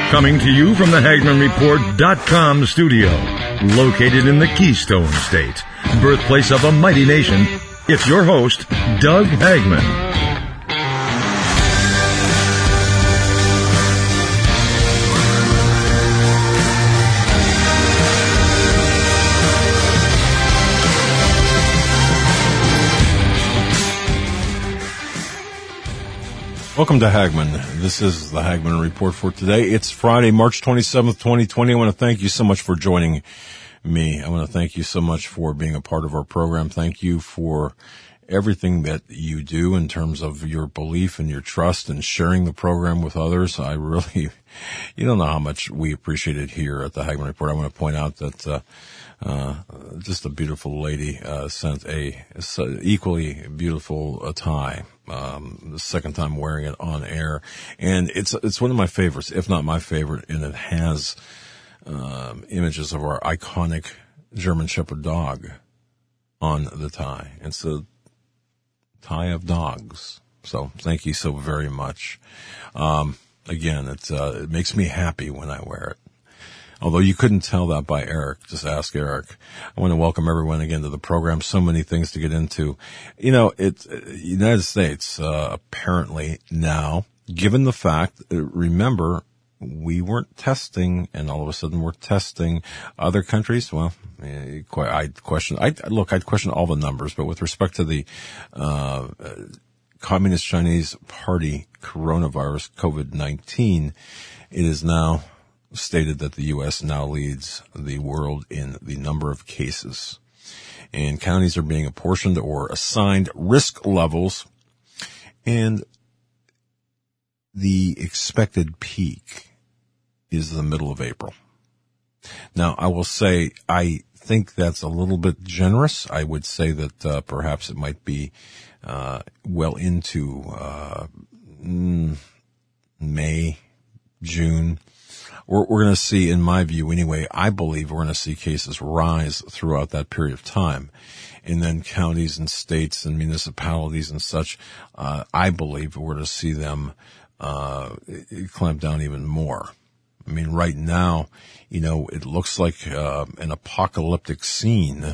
Coming to you from the HagmannReport.com studio, located in the Keystone State, birthplace of a mighty nation, it's your host, Doug Hagmann. Welcome to Hagmann. This is the Hagmann Report for today. It's Friday, March 27th, 2020. I want to thank you so much for joining me. I want to thank you so much for being a part of our program. Thank you for everything that you do in terms of your belief and your trust and sharing the program with others. I really, you don't know how much we appreciate it here at the Hagmann Report. I want to point out that just a beautiful lady sent a equally beautiful tie. The second time wearing it on air, and it's one of my favorites, if not my favorite, and it has images of our iconic German Shepherd dog on the tie. It's a tie of dogs. So thank you so very much. Again, it makes me happy when I wear it. Although you couldn't tell that by Eric, just ask Eric. I want to welcome everyone again to the program. So many things to get into. You know, United States, apparently now, given the fact, remember, we weren't testing and all of a sudden we're testing other countries. Well, I'd question all the numbers, but with respect to the, Communist Chinese Party coronavirus COVID-19, it is now stated that the U.S. now leads the world in the number of cases. And counties are being apportioned or assigned risk levels. And the expected peak is the middle of April. Now, I will say, I think that's a little bit generous. I would say that perhaps it might be well into May, June. We're going to see, in my view anyway, I believe we're going to see cases rise throughout that period of time. And then counties and states and municipalities and such, I believe we're going to see them clamp down even more. I mean, right now, you know, it looks like an apocalyptic scene.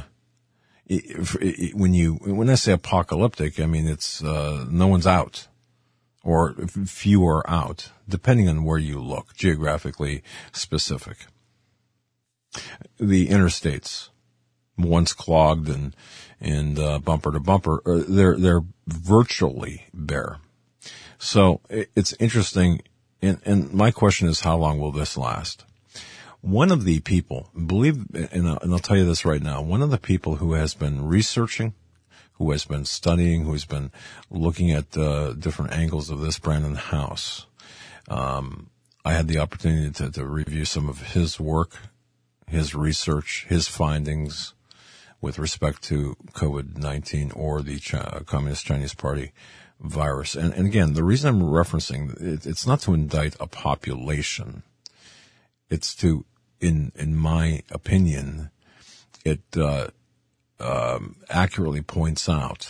When I say apocalyptic, I mean it's no one's out. Or few are out, depending on where you look, geographically specific. The interstates, once clogged and bumper to bumper, they're virtually bare. So it's interesting, and my question is, how long will this last? One of the people, and I'll tell you this right now, one of the people who has been researching, who has been studying, who's been looking at different angles of this, Brandon House. I had the opportunity to review some of his work, his research, his findings with respect to COVID-19 or the Communist Chinese Party virus. And again, the reason I'm referencing it's not to indict a population. It's to, in my opinion, it accurately points out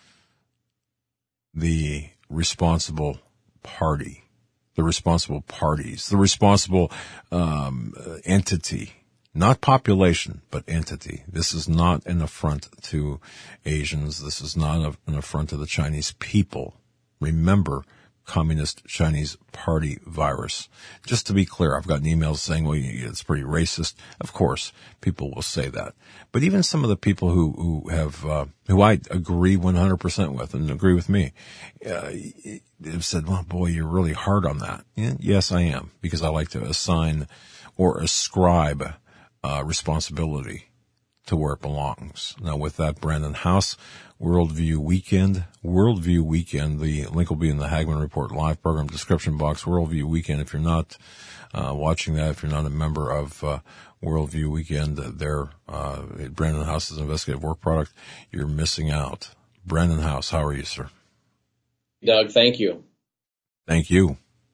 the responsible party, the responsible parties, the responsible entity, not population, but entity. This is not an affront to Asians. This is not an affront to the Chinese people. Remember, Communist Chinese Party virus. Just to be clear, I've gotten emails saying, well, it's pretty racist. Of course, people will say that. But even some of the people who I agree 100% with and agree with me, have said, well, boy, you're really hard on that. Yeah, yes, I am, because I like to assign or ascribe responsibility to where it belongs. Now, with that, Brandon House, Worldview Weekend, the link will be in the Hagmann Report live program description box. Worldview Weekend, if you're not watching that, if you're not a member of Worldview Weekend, Brandon House's investigative work product, you're missing out. Brandon House, how are you, sir? Doug, thank you. Thank you.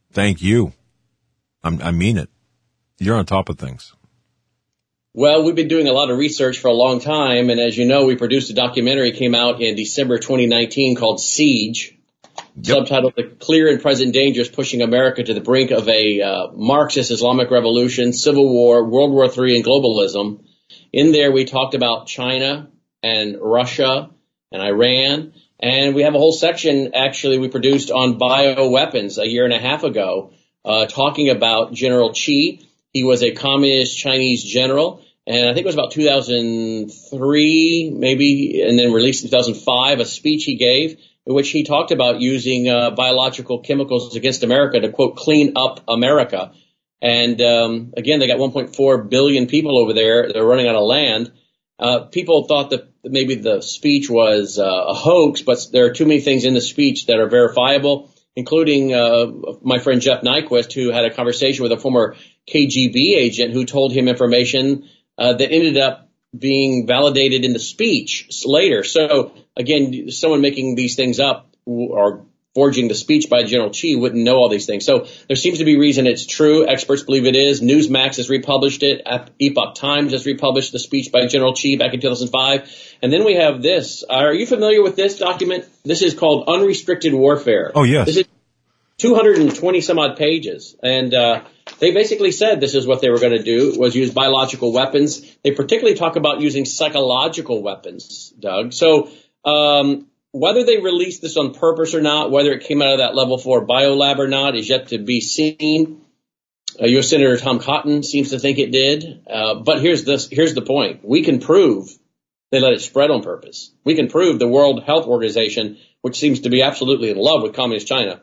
I mean it. You're on top of things. Well, we've been doing a lot of research for a long time, and as you know, we produced a documentary, came out in December 2019 called Siege, subtitled "The Clear and Present Dangers Pushing America to the Brink of a Marxist Islamic Revolution, Civil War, World War III, and Globalism." In there, we talked about China and Russia and Iran, and we have a whole section, actually, we produced on bioweapons a year and a half ago, talking about General Qi. He was a communist Chinese general, and I think it was about 2003, maybe, and then released in 2005, a speech he gave in which he talked about using biological chemicals against America to, quote, clean up America. And again, they got 1.4 billion people over there. They're running out of land. People thought that maybe the speech was a hoax, but there are too many things in the speech that are verifiable, including my friend Jeff Nyquist, who had a conversation with a former KGB agent who told him information that ended up being validated in the speech later. So, again, someone making these things up or forging the speech by General Qi wouldn't know all these things. So there seems to be reason it's true. Experts believe it is. Newsmax has republished it. Epoch Times has republished the speech by General Qi back in 2005. And then we have this. Are you familiar with this document? This is called Unrestricted Warfare. Oh, yes. This is 220 some odd pages. And they basically said this is what they were going to do, was use biological weapons. They particularly talk about using psychological weapons, Doug. So whether they released this on purpose or not, whether it came out of that level 4 biolab or not, is yet to be seen. U.S. Senator Tom Cotton seems to think it did. But here's the point. We can prove they let it spread on purpose. We can prove the World Health Organization, which seems to be absolutely in love with communist China,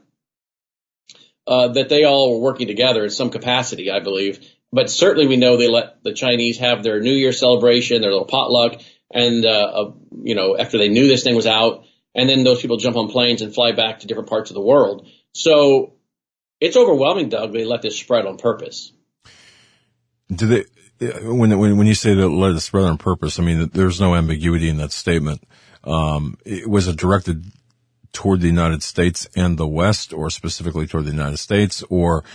that they all were working together in some capacity, I believe. But certainly we know they let the Chinese have their New Year celebration, their little potluck, and, after they knew this thing was out, and then those people jump on planes and fly back to different parts of the world. So it's overwhelming, Doug. They let this spread on purpose. Do they, when you say that let it spread on purpose, I mean, there's no ambiguity in that statement. Was it directed toward the United States and the West, or specifically toward the United States, or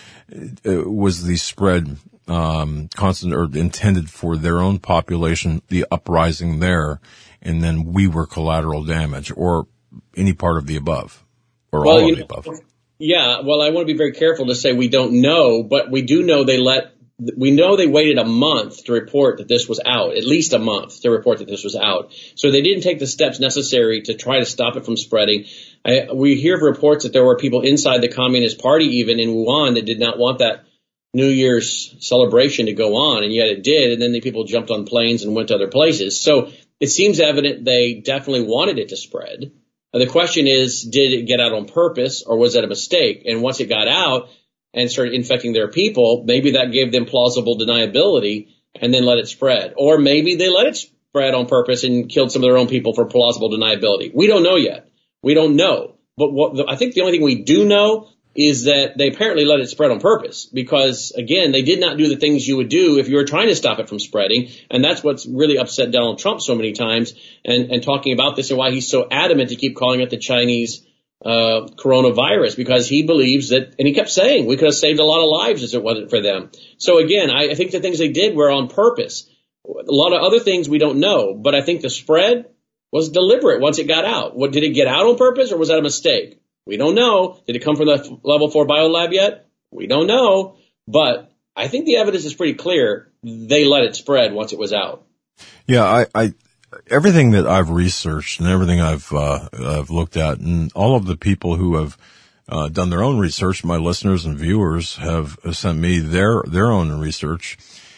was the spread constant or intended for their own population, the uprising there, and then we were collateral damage, or any part of the above, or all of the above? Yeah, well, I want to be very careful to say we don't know, but we do know they waited a month to report that this was out, at least a month to report that this was out. So they didn't take the steps necessary to try to stop it from spreading. We hear of reports that there were people inside the Communist Party, even in Wuhan, that did not want that New Year's celebration to go on, and yet it did, and then the people jumped on planes and went to other places. So it seems evident they definitely wanted it to spread. The question is, did it get out on purpose, or was that a mistake? And once it got out and started infecting their people, maybe that gave them plausible deniability and then let it spread. Or maybe they let it spread on purpose and killed some of their own people for plausible deniability. We don't know yet. We don't know. But I think the only thing we do know is that they apparently let it spread on purpose because, again, they did not do the things you would do if you were trying to stop it from spreading. And that's what's really upset Donald Trump so many times and talking about this and why he's so adamant to keep calling it the Chinese coronavirus, because he believes that, and he kept saying, we could have saved a lot of lives if it wasn't for them. So again, I think the things they did were on purpose. A lot of other things we don't know, but I think the spread was deliberate once it got out. What, did it get out on purpose, or was that a mistake? We don't know. Did it come from the level 4 biolab yet? We don't know. But I think the evidence is pretty clear. They let it spread once it was out. Yeah, I everything that I've researched and everything I've looked at, and all of the people who have done their own research, my listeners and viewers have sent me their own research,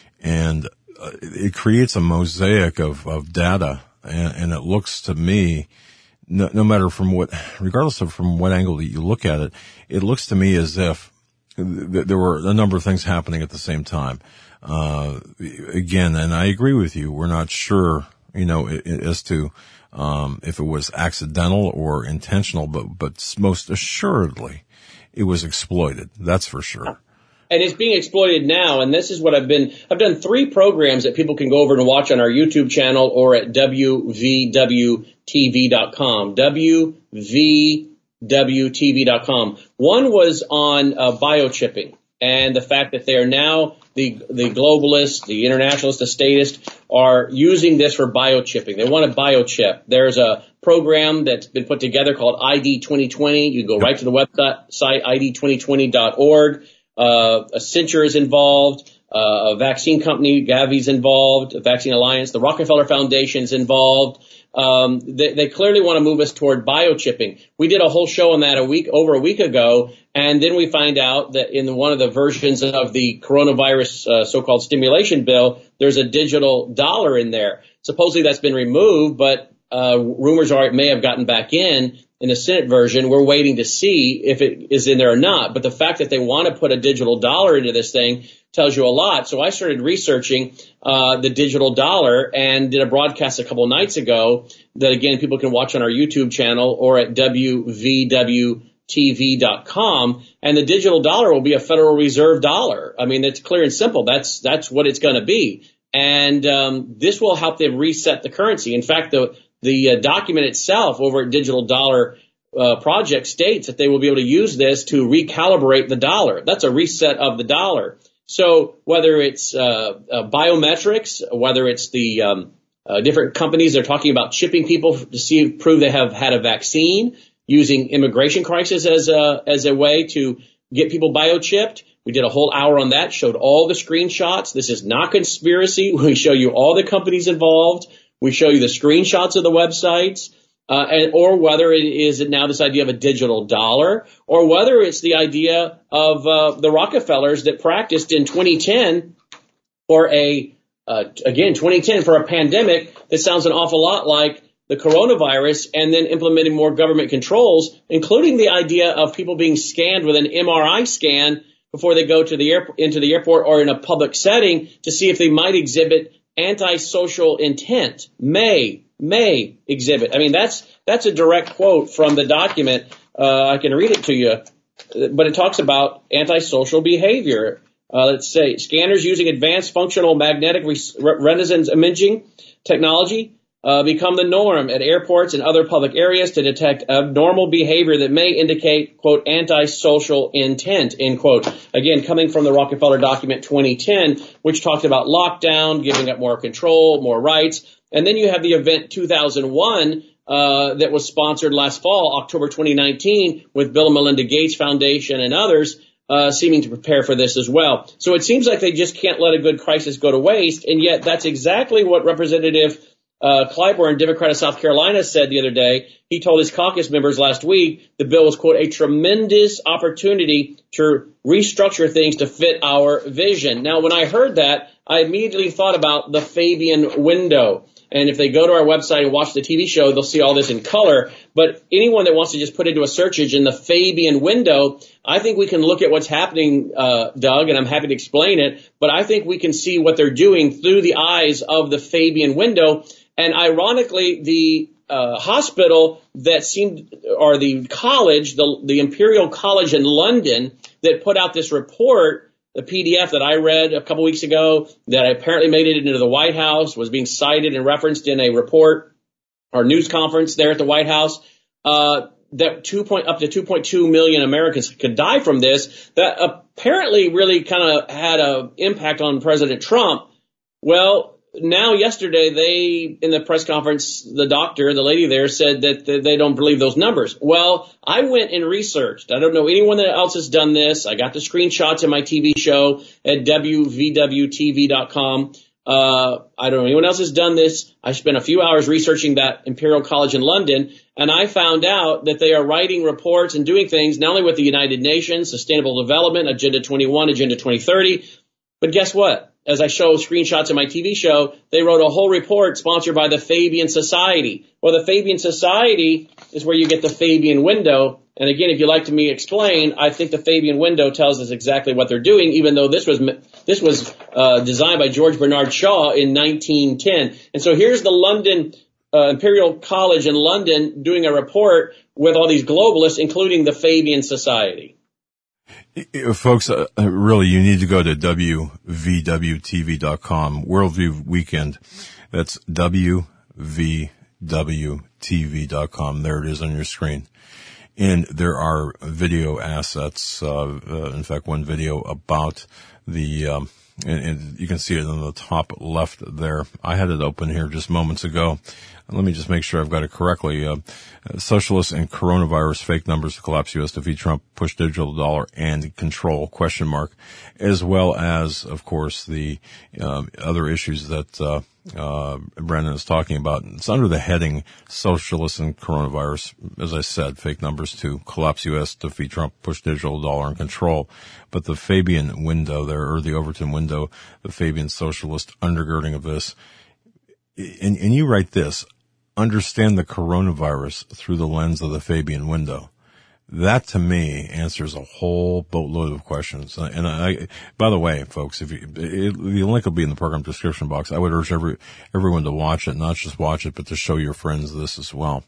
and it creates a mosaic of data, and it looks to me, no matter regardless of from what angle that you look at it, it looks to me as if there were a number of things happening at the same time. Again, and I agree with you, we're not sure, as to if it was accidental or intentional, but most assuredly it was exploited. That's for sure. And it's being exploited now, and this is what I've done 3 programs that people can go over and watch on our YouTube channel or at wvwtv.com, wvwtv.com. One was on biochipping and the fact that they are now the globalists, the internationalists, the statists are using this for biochipping. They want to biochip. There's a program that's been put together called ID 2020. You go right to the website, id2020.org. Accenture is involved. A vaccine company, Gavi's involved. A Vaccine Alliance. The Rockefeller Foundation is involved. They clearly want to move us toward biochipping. We did a whole show on that over a week ago, and then we find out that in one of the versions of the coronavirus so-called stimulation bill, there's a digital dollar in there. Supposedly that's been removed, but rumors are it may have gotten back in the Senate version. We're waiting to see if it is in there or not. But the fact that they want to put a digital dollar into this thing tells you a lot. So I started researching the digital dollar and did a broadcast a couple of nights ago that, again, people can watch on our YouTube channel or at wvwtv.com. And the digital dollar will be a Federal Reserve dollar. I mean, it's clear and simple. That's what it's going to be. And this will help them reset the currency. In fact, the document itself over at Digital Dollar Project states that they will be able to use this to recalibrate the dollar. That's a reset of the dollar. So whether it's biometrics, whether it's the different companies that are talking about chipping people to prove they have had a vaccine, using immigration crisis as a way to get people biochipped. We did a whole hour on that, showed all the screenshots. This is not conspiracy. We show you all the companies involved. We show you the screenshots of the websites, or whether it is now this idea of a digital dollar, or whether it's the idea of the Rockefellers that practiced in 2010 for a pandemic that sounds an awful lot like the coronavirus, and then implementing more government controls, including the idea of people being scanned with an MRI scan before they go to into the airport or in a public setting to see if they might exhibit antisocial intent. May exhibit. I mean, that's a direct quote from the document. I can read it to you, but it talks about antisocial behavior. Let's say scanners using advanced functional magnetic resonance imaging technology become the norm at airports and other public areas to detect abnormal behavior that may indicate, quote, antisocial intent, end quote. Again, coming from the Rockefeller document 2010, which talked about lockdown, giving up more control, more rights. And then you have the event 2001 that was sponsored last fall, October 2019, with Bill and Melinda Gates Foundation and others seeming to prepare for this as well. So it seems like they just can't let a good crisis go to waste, and yet that's exactly what Representative Clyburn, Democrat of South Carolina, said the other day. He told his caucus members last week the bill was, quote, a tremendous opportunity to restructure things to fit our vision. Now, when I heard that, I immediately thought about the Fabian window. And if they go to our website and watch the TV show, they'll see all this in color. But anyone that wants to just put into a search engine the Fabian window, I think we can look at what's happening, Doug, and I'm happy to explain it. But I think we can see what they're doing through the eyes of the Fabian window. And ironically, the hospital that or the college, the Imperial College in London that put out this report, the PDF that I read a couple weeks ago that apparently made it into the White House, was being cited and referenced in a report or news conference there at the White House, that up to 2.2 million Americans could die from this. That apparently really kind of had an impact on President Trump. Well, now yesterday in the press conference, the lady there said that they don't believe those numbers. Well, I went and researched. I don't know anyone else has done this. I got the screenshots in my TV show at wvwtv.com. I don't know anyone else has done this. I spent a few hours researching that Imperial College in London, and I found out that they are writing reports and doing things not only with the United Nations, Sustainable Development, Agenda 21, Agenda 2030, but guess what? As I show screenshots in my TV show, they wrote a whole report sponsored by the Fabian Society. Well, the Fabian Society is where you get the Fabian window. And again, if you'd like me to explain, I think the Fabian window tells us exactly what they're doing, even though this was designed by George Bernard Shaw in 1910. And so here's the London Imperial College in London doing a report with all these globalists, including the Fabian Society. Folks, really, you need to go to wvwtv.com, Worldview Weekend. That's wvwtv.com. There it is on your screen. And there are video assets, in fact, one video about the, and you can see it in the top left there. I had it open here just moments ago. Let me just make sure I've got it correctly. Socialists and coronavirus, fake numbers to collapse U.S., defeat Trump, push digital dollar and control, ? As well as, of course, the other issues that Brandon is talking about. It's under the heading Socialists and Coronavirus. As I said, fake numbers to collapse U.S., defeat Trump, push digital dollar and control. But the Fabian window there, or the Overton window, the Fabian socialist undergirding of this. And you write this, understand the coronavirus through the lens of the Fabian window. That to me answers a whole boatload of questions. And I, by the way, folks, the link will be in the program description box. I would urge everyone to watch it, not just watch it, but to show your friends this as well.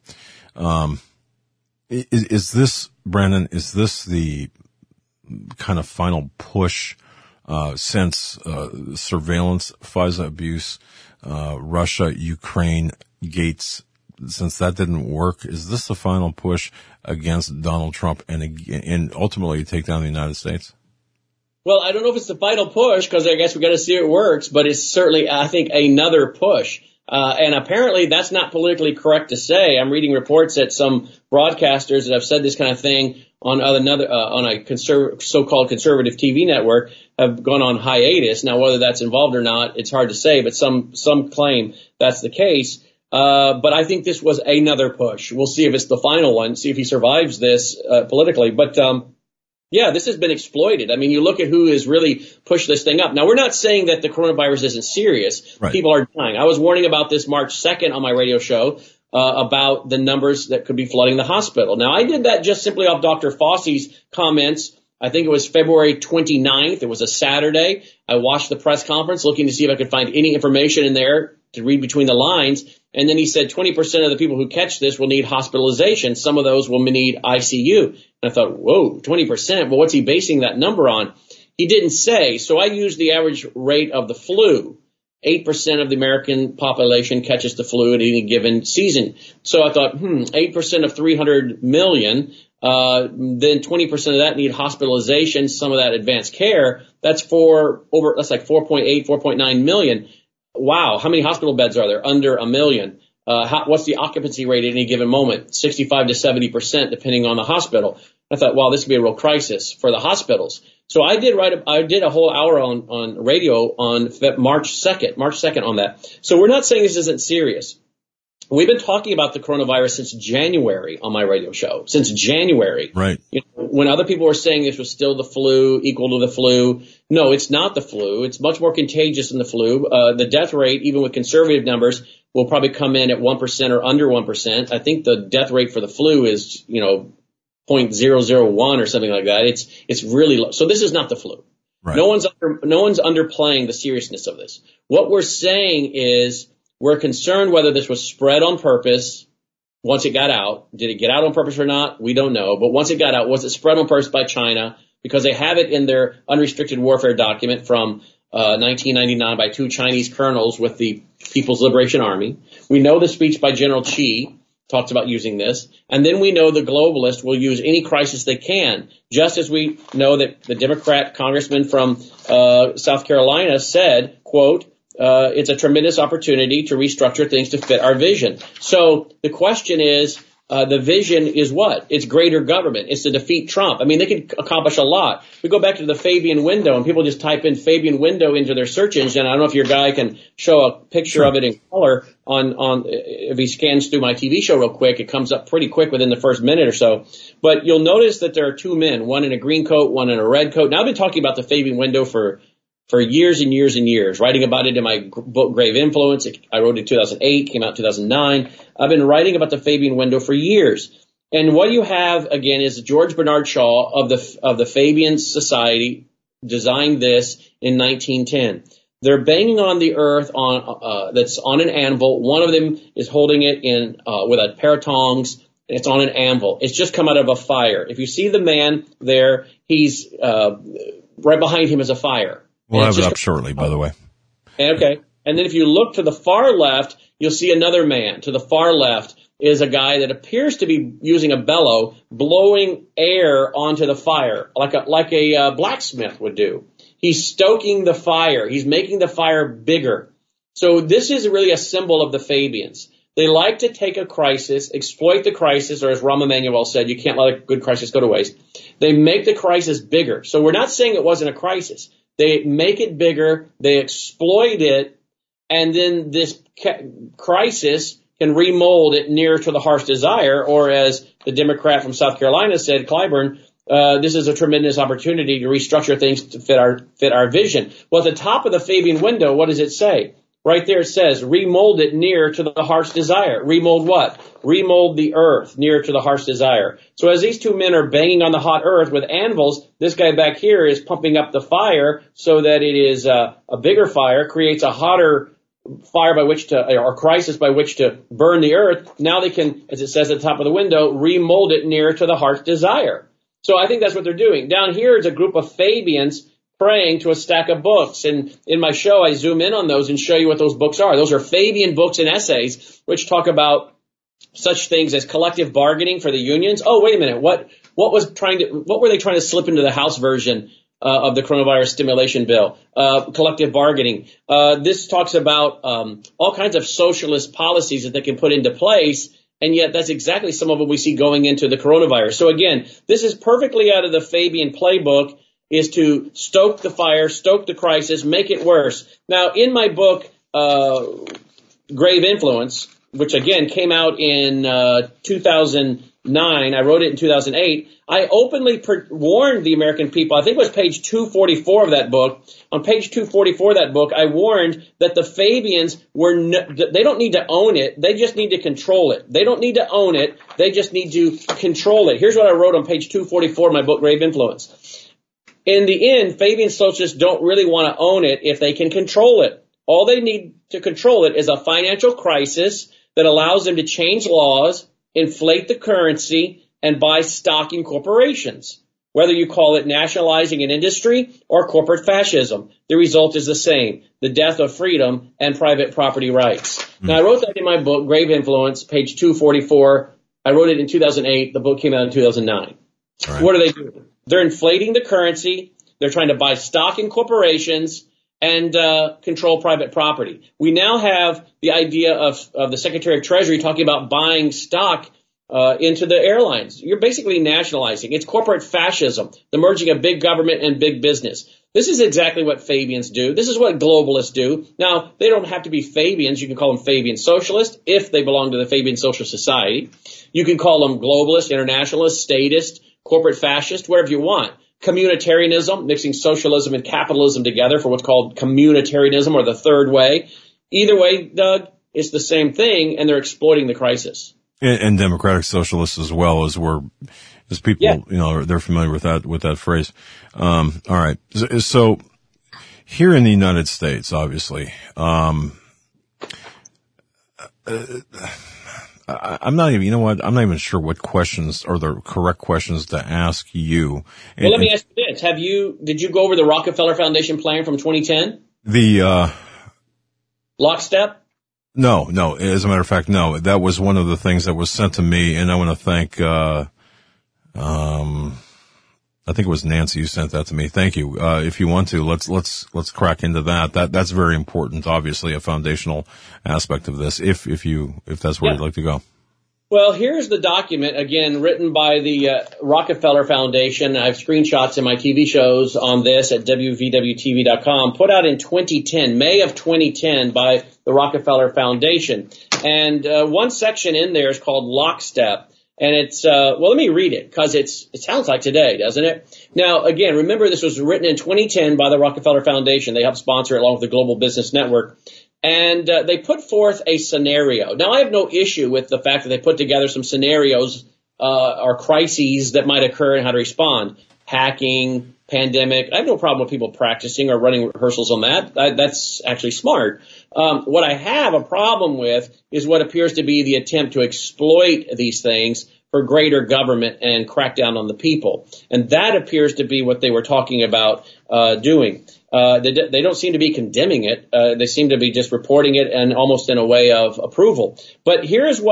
Is this, Brandon, is this the kind of final push, since, surveillance, FISA abuse, Russia, Ukraine, Gates, since that didn't work, is this the final push against Donald Trump and ultimately take down the United States? Well, I don't know if it's the final push, because I guess we got to see it works, but it's certainly, I think, another push. And apparently that's not politically correct to say. I'm reading reports that some broadcasters that have said this kind of thing on a so-called conservative TV network have gone on hiatus. Now, whether that's involved or not, it's hard to say, but some claim that's the case. But I think this was another push. We'll see if it's the final one, see if he survives this, politically. But, yeah, this has been exploited. I mean, you look at who has really pushed this thing up. Now, we're not saying that the coronavirus isn't serious. Right. People are dying. I was warning about this March 2nd on my radio show, about the numbers that could be flooding the hospital. Now, I did that just simply off Dr. Fauci's comments. I think it was February 29th. It was a Saturday. I watched the press conference looking to see if I could find any information in there to read between the lines. And then he said 20% of the people who catch this will need hospitalization. Some of those will need ICU. And I thought, whoa, 20%. Well, what's he basing that number on? He didn't say. So I used the average rate of the flu. 8% of the American population catches the flu at any given season. So I thought, 8% of 300 million, then 20% of that need hospitalization, some of that advanced care. That's like 4.8, 4.9 million. Wow. How many hospital beds are there? Under a million. What's the occupancy rate at any given moment? 65 to 70%, depending on the hospital. I thought, wow, this could be a real crisis for the hospitals. So I did a whole hour on radio on March 2nd on that. So we're not saying this isn't serious. We've been talking about the coronavirus since January on my radio show, since January. Right. You know, when other people were saying this was still the flu, equal to the flu. No, it's not the flu. It's much more contagious than the flu. The death rate, even with conservative numbers, will probably come in at 1% or under 1%. I think the death rate for the flu is, 0.001 or something like that. It's really low. So this is not the flu. Right. No one's underplaying the seriousness of this. What we're saying is we're concerned whether this was spread on purpose once it got out. Did it get out on purpose or not? We don't know. But once it got out, was it spread on purpose by China? Because they have it in their unrestricted warfare document from 1999 by 2 Chinese colonels with the People's Liberation Army. We know the speech by General Xi talks about using this. And then we know the globalists will use any crisis they can, just as we know that the Democrat congressman from South Carolina said, quote, it's a tremendous opportunity to restructure things to fit our vision. So the question is, the vision is what? It's greater government. It's to defeat Trump. I mean, they could accomplish a lot. We go back to the Fabian window, and people just type in Fabian window into their search engine. I don't know if your guy can show a picture of it in color on if he scans through my TV show real quick. It comes up pretty quick within the first minute or so. But you'll notice that there are 2 men, one in a green coat, one in a red coat. Now, I've been talking about the Fabian window for years and years and years, writing about it in my book, Grave Influence. I wrote it in 2008, came out in 2009. I've been writing about the Fabian window for years. And what you have, again, is George Bernard Shaw of the Fabian Society designed this in 1910. They're banging on the earth that's on an anvil. One of them is holding it in with a pair of tongs. It's on an anvil. It's just come out of a fire. If you see the man there, he's right behind him is a fire. We'll have it up shortly, by the way. Okay. And then if you look to the far left, you'll see another man. To the far left is a guy that appears to be using a bellow, blowing air onto the fire, like a blacksmith would do. He's stoking the fire. He's making the fire bigger. So this is really a symbol of the Fabians. They like to take a crisis, exploit the crisis, or as Rahm Emanuel said, you can't let a good crisis go to waste. They make the crisis bigger. So we're not saying it wasn't a crisis. They make it bigger, they exploit it, and then this crisis can remold it nearer to the heart's desire, or as the Democrat from South Carolina said, Clyburn, this is a tremendous opportunity to restructure things to fit our vision. Well, at the top of the Fabian window, what does it say? Right there it says, remold it near to the heart's desire. Remold what? Remold the earth near to the heart's desire. So as these two men are banging on the hot earth with anvils, this guy back here is pumping up the fire so that it is a bigger fire, creates a hotter fire by which to, or crisis by which to burn the earth. Now they can, as it says at the top of the window, remold it near to the heart's desire. So I think that's what they're doing. Down here is a group of Fabians praying to a stack of books. And in my show, I zoom in on those and show you what those books are. Those are Fabian books and essays, which talk about such things as collective bargaining for the unions. Oh, wait a minute. What were they trying to slip into the House version of the coronavirus stimulation bill? Collective bargaining. This talks about all kinds of socialist policies that they can put into place. And yet that's exactly some of what we see going into the coronavirus. So again, this is perfectly out of the Fabian playbook, is to stoke the fire, stoke the crisis, make it worse. Now, in my book, Grave Influence, which again came out in 2009, I wrote it in 2008, I openly warned the American people, I think it was page 244 of that book. On page 244 of that book, I warned that the Fabians they don't need to own it, they just need to control it. They don't need to own it, they just need to control it. Here's what I wrote on page 244 of my book, Grave Influence. In the end, Fabian socialists don't really want to own it if they can control it. All they need to control it is a financial crisis that allows them to change laws, inflate the currency, and buy stock in corporations. Whether you call it nationalizing an industry or corporate fascism, the result is the same, the death of freedom and private property rights. Now, I wrote that in my book, Grave Influence, page 244. I wrote it in 2008. The book came out in 2009. Right. What are they doing? They're inflating the currency. They're trying to buy stock in corporations and control private property. We now have the idea of the Secretary of Treasury talking about buying stock into the airlines. You're basically nationalizing. It's corporate fascism, the merging of big government and big business. This is exactly what Fabians do. This is what globalists do. Now, they don't have to be Fabians. You can call them Fabian socialists if they belong to the Fabian Social Society. You can call them globalist, internationalist, statist, corporate fascist, whatever you want. Communitarianism, mixing socialism and capitalism together for what's called communitarianism or the third way. Either way, Doug, it's the same thing, and they're exploiting the crisis. And democratic socialists as well, as people, yeah. They're familiar with that phrase. All right. So here in the United States, obviously, I'm not even sure what questions are the correct questions to ask you. Well, let me ask you this. Did you go over the Rockefeller Foundation plan from 2010? The, Lockstep? No. As a matter of fact, no. That was one of the things that was sent to me, and I want to thank, I think it was Nancy who sent that to me. Thank you. If you want to, let's crack into that. That's very important, obviously, a foundational aspect of this, if that's where you'd like to go. Well, here's the document, again, written by the Rockefeller Foundation. I have screenshots in my TV shows on this at WVWTV.com, put out in 2010, May of 2010 by the Rockefeller Foundation. And one section in there is called Lockstep. And it's, let me read it, because it sounds like today, doesn't it? Now, again, remember this was written in 2010 by the Rockefeller Foundation. They helped sponsor it along with the Global Business Network. And they put forth a scenario. Now, I have no issue with the fact that they put together some scenarios or crises that might occur and how to respond. Hacking, pandemic. I have no problem with people practicing or running rehearsals on that. That's actually smart. What I have a problem with is what appears to be the attempt to exploit these things for greater government and crack down on the people. And that appears to be what they were talking about doing. They don't seem to be condemning it. They seem to be just reporting it and almost in a way of approval. But here's what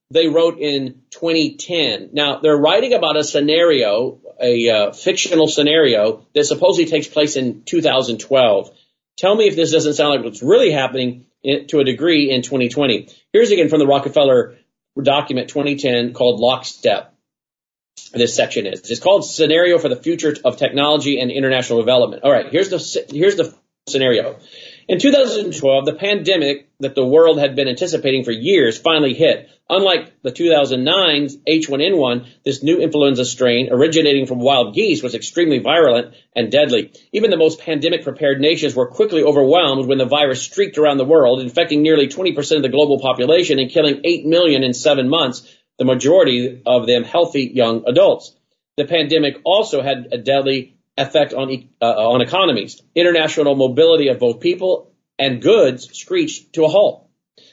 they wrote in 2010. Now, they're writing about a scenario, a fictional scenario that supposedly takes place in 2012. Tell me if this doesn't sound like what's really happening to a degree in 2020. Here's again from the Rockefeller document 2010 called Lockstep. This section is. It's called Scenario for the Future of Technology and International Development. All right, here's the scenario. In 2012, the pandemic that the world had been anticipating for years finally hit. Unlike the 2009 H1N1, this new influenza strain originating from wild geese was extremely virulent and deadly. Even the most pandemic-prepared nations were quickly overwhelmed when the virus streaked around the world, infecting nearly 20% of the global population and killing 8 million in 7 months, the majority of them healthy young adults. The pandemic also had a deadly effect on economies. International mobility of both people and goods screeched to a halt.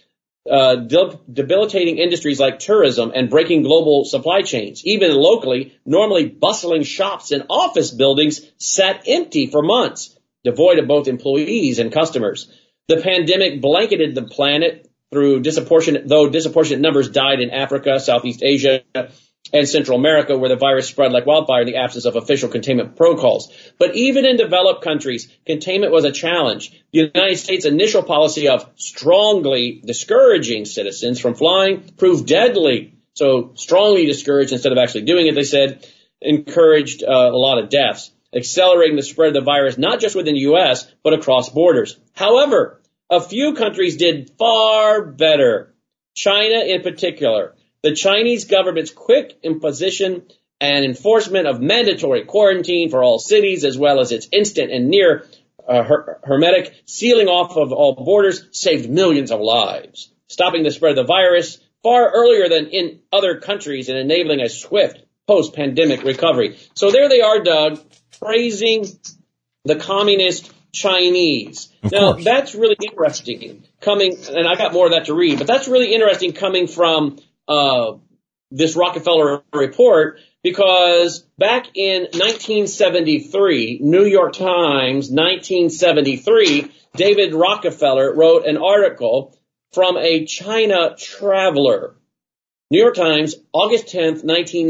Debilitating industries like tourism and breaking global supply chains. Even locally, normally bustling shops and office buildings sat empty for months, devoid of both employees and customers. The pandemic blanketed the planet through disproportionate numbers died in Africa, Southeast Asia, and Central America, where the virus spread like wildfire in the absence of official containment protocols. But even in developed countries, containment was a challenge. The United States' initial policy of strongly discouraging citizens from flying proved deadly. So strongly discouraged instead of actually doing it, they said, encouraged a lot of deaths, accelerating the spread of the virus not just within the U.S., but across borders. However, a few countries did far better. China in particular. The Chinese government's quick imposition and enforcement of mandatory quarantine for all cities, as well as its instant and near hermetic sealing off of all borders, saved millions of lives, stopping the spread of the virus far earlier than in other countries and enabling a swift post-pandemic recovery. So there they are, Doug, praising the communist Chinese. Now, that's really interesting coming, and I got more of that to read, but that's really interesting coming from this Rockefeller report, because back in 1973, New York Times, 1973, David Rockefeller wrote an article from a China traveler. New York Times, August 10th,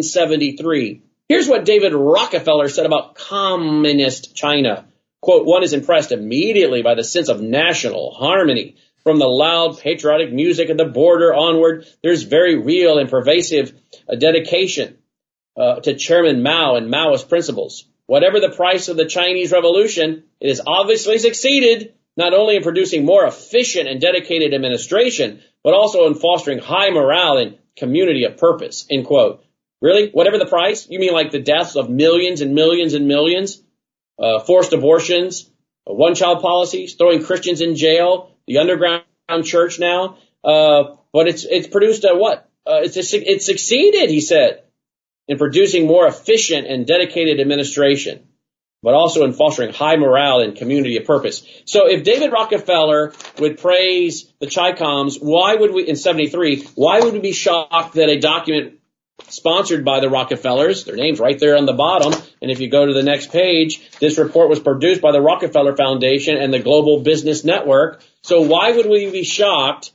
1973. Here's what David Rockefeller said about communist China. Quote, one is impressed immediately by the sense of national harmony. From the loud patriotic music at the border onward, there's very real and pervasive dedication to Chairman Mao and Maoist principles. Whatever the price of the Chinese Revolution, it has obviously succeeded not only in producing more efficient and dedicated administration, but also in fostering high morale and community of purpose, end quote. Really? Whatever the price? You mean like the deaths of millions and millions and millions? Forced abortions, one-child policies, throwing Christians in jail, the underground church now, but it's produced what? It's succeeded, he said, in producing more efficient and dedicated administration, but also in fostering high morale and community of purpose. So if David Rockefeller would praise the Chi-Coms, in 73, why would we be shocked that a document sponsored by the Rockefellers, their name's right there on the bottom, and if you go to the next page, this report was produced by the Rockefeller Foundation and the Global Business Network. So why would we be shocked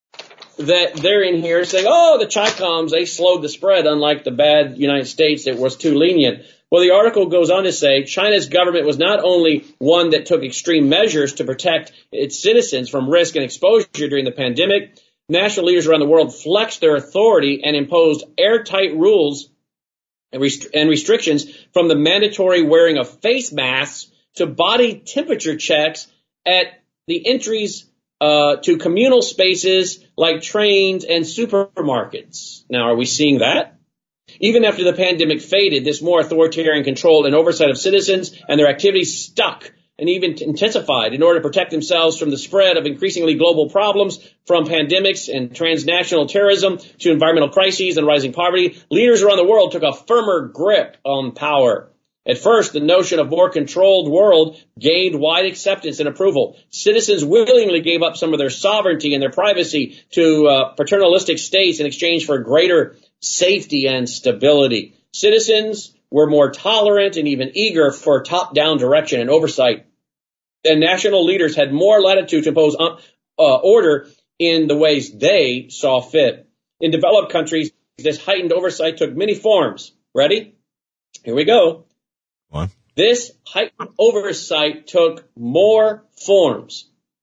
that they're in here saying, oh, the Chi-Coms, they slowed the spread, unlike the bad United States that was too lenient? Well, the article goes on to say China's government was not only one that took extreme measures to protect its citizens from risk and exposure during the pandemic. National leaders around the world flexed their authority and imposed airtight rules and restrictions, from the mandatory wearing of face masks to body temperature checks at the entries to communal spaces like trains and supermarkets. Now, are we seeing that? Even after the pandemic faded, this more authoritarian control and oversight of citizens and their activities stuck and even intensified in order to protect themselves from the spread of increasingly global problems, from pandemics and transnational terrorism to environmental crises and rising poverty. Leaders around the world took a firmer grip on power. At first, the notion of a more controlled world gained wide acceptance and approval. Citizens willingly gave up some of their sovereignty and their privacy to paternalistic states in exchange for greater safety and stability. Citizens were more tolerant and even eager for top-down direction and oversight. And national leaders had more latitude to impose order in the ways they saw fit. In developed countries, this heightened oversight took many forms. Ready? Here we go. What? This heightened oversight took more forms.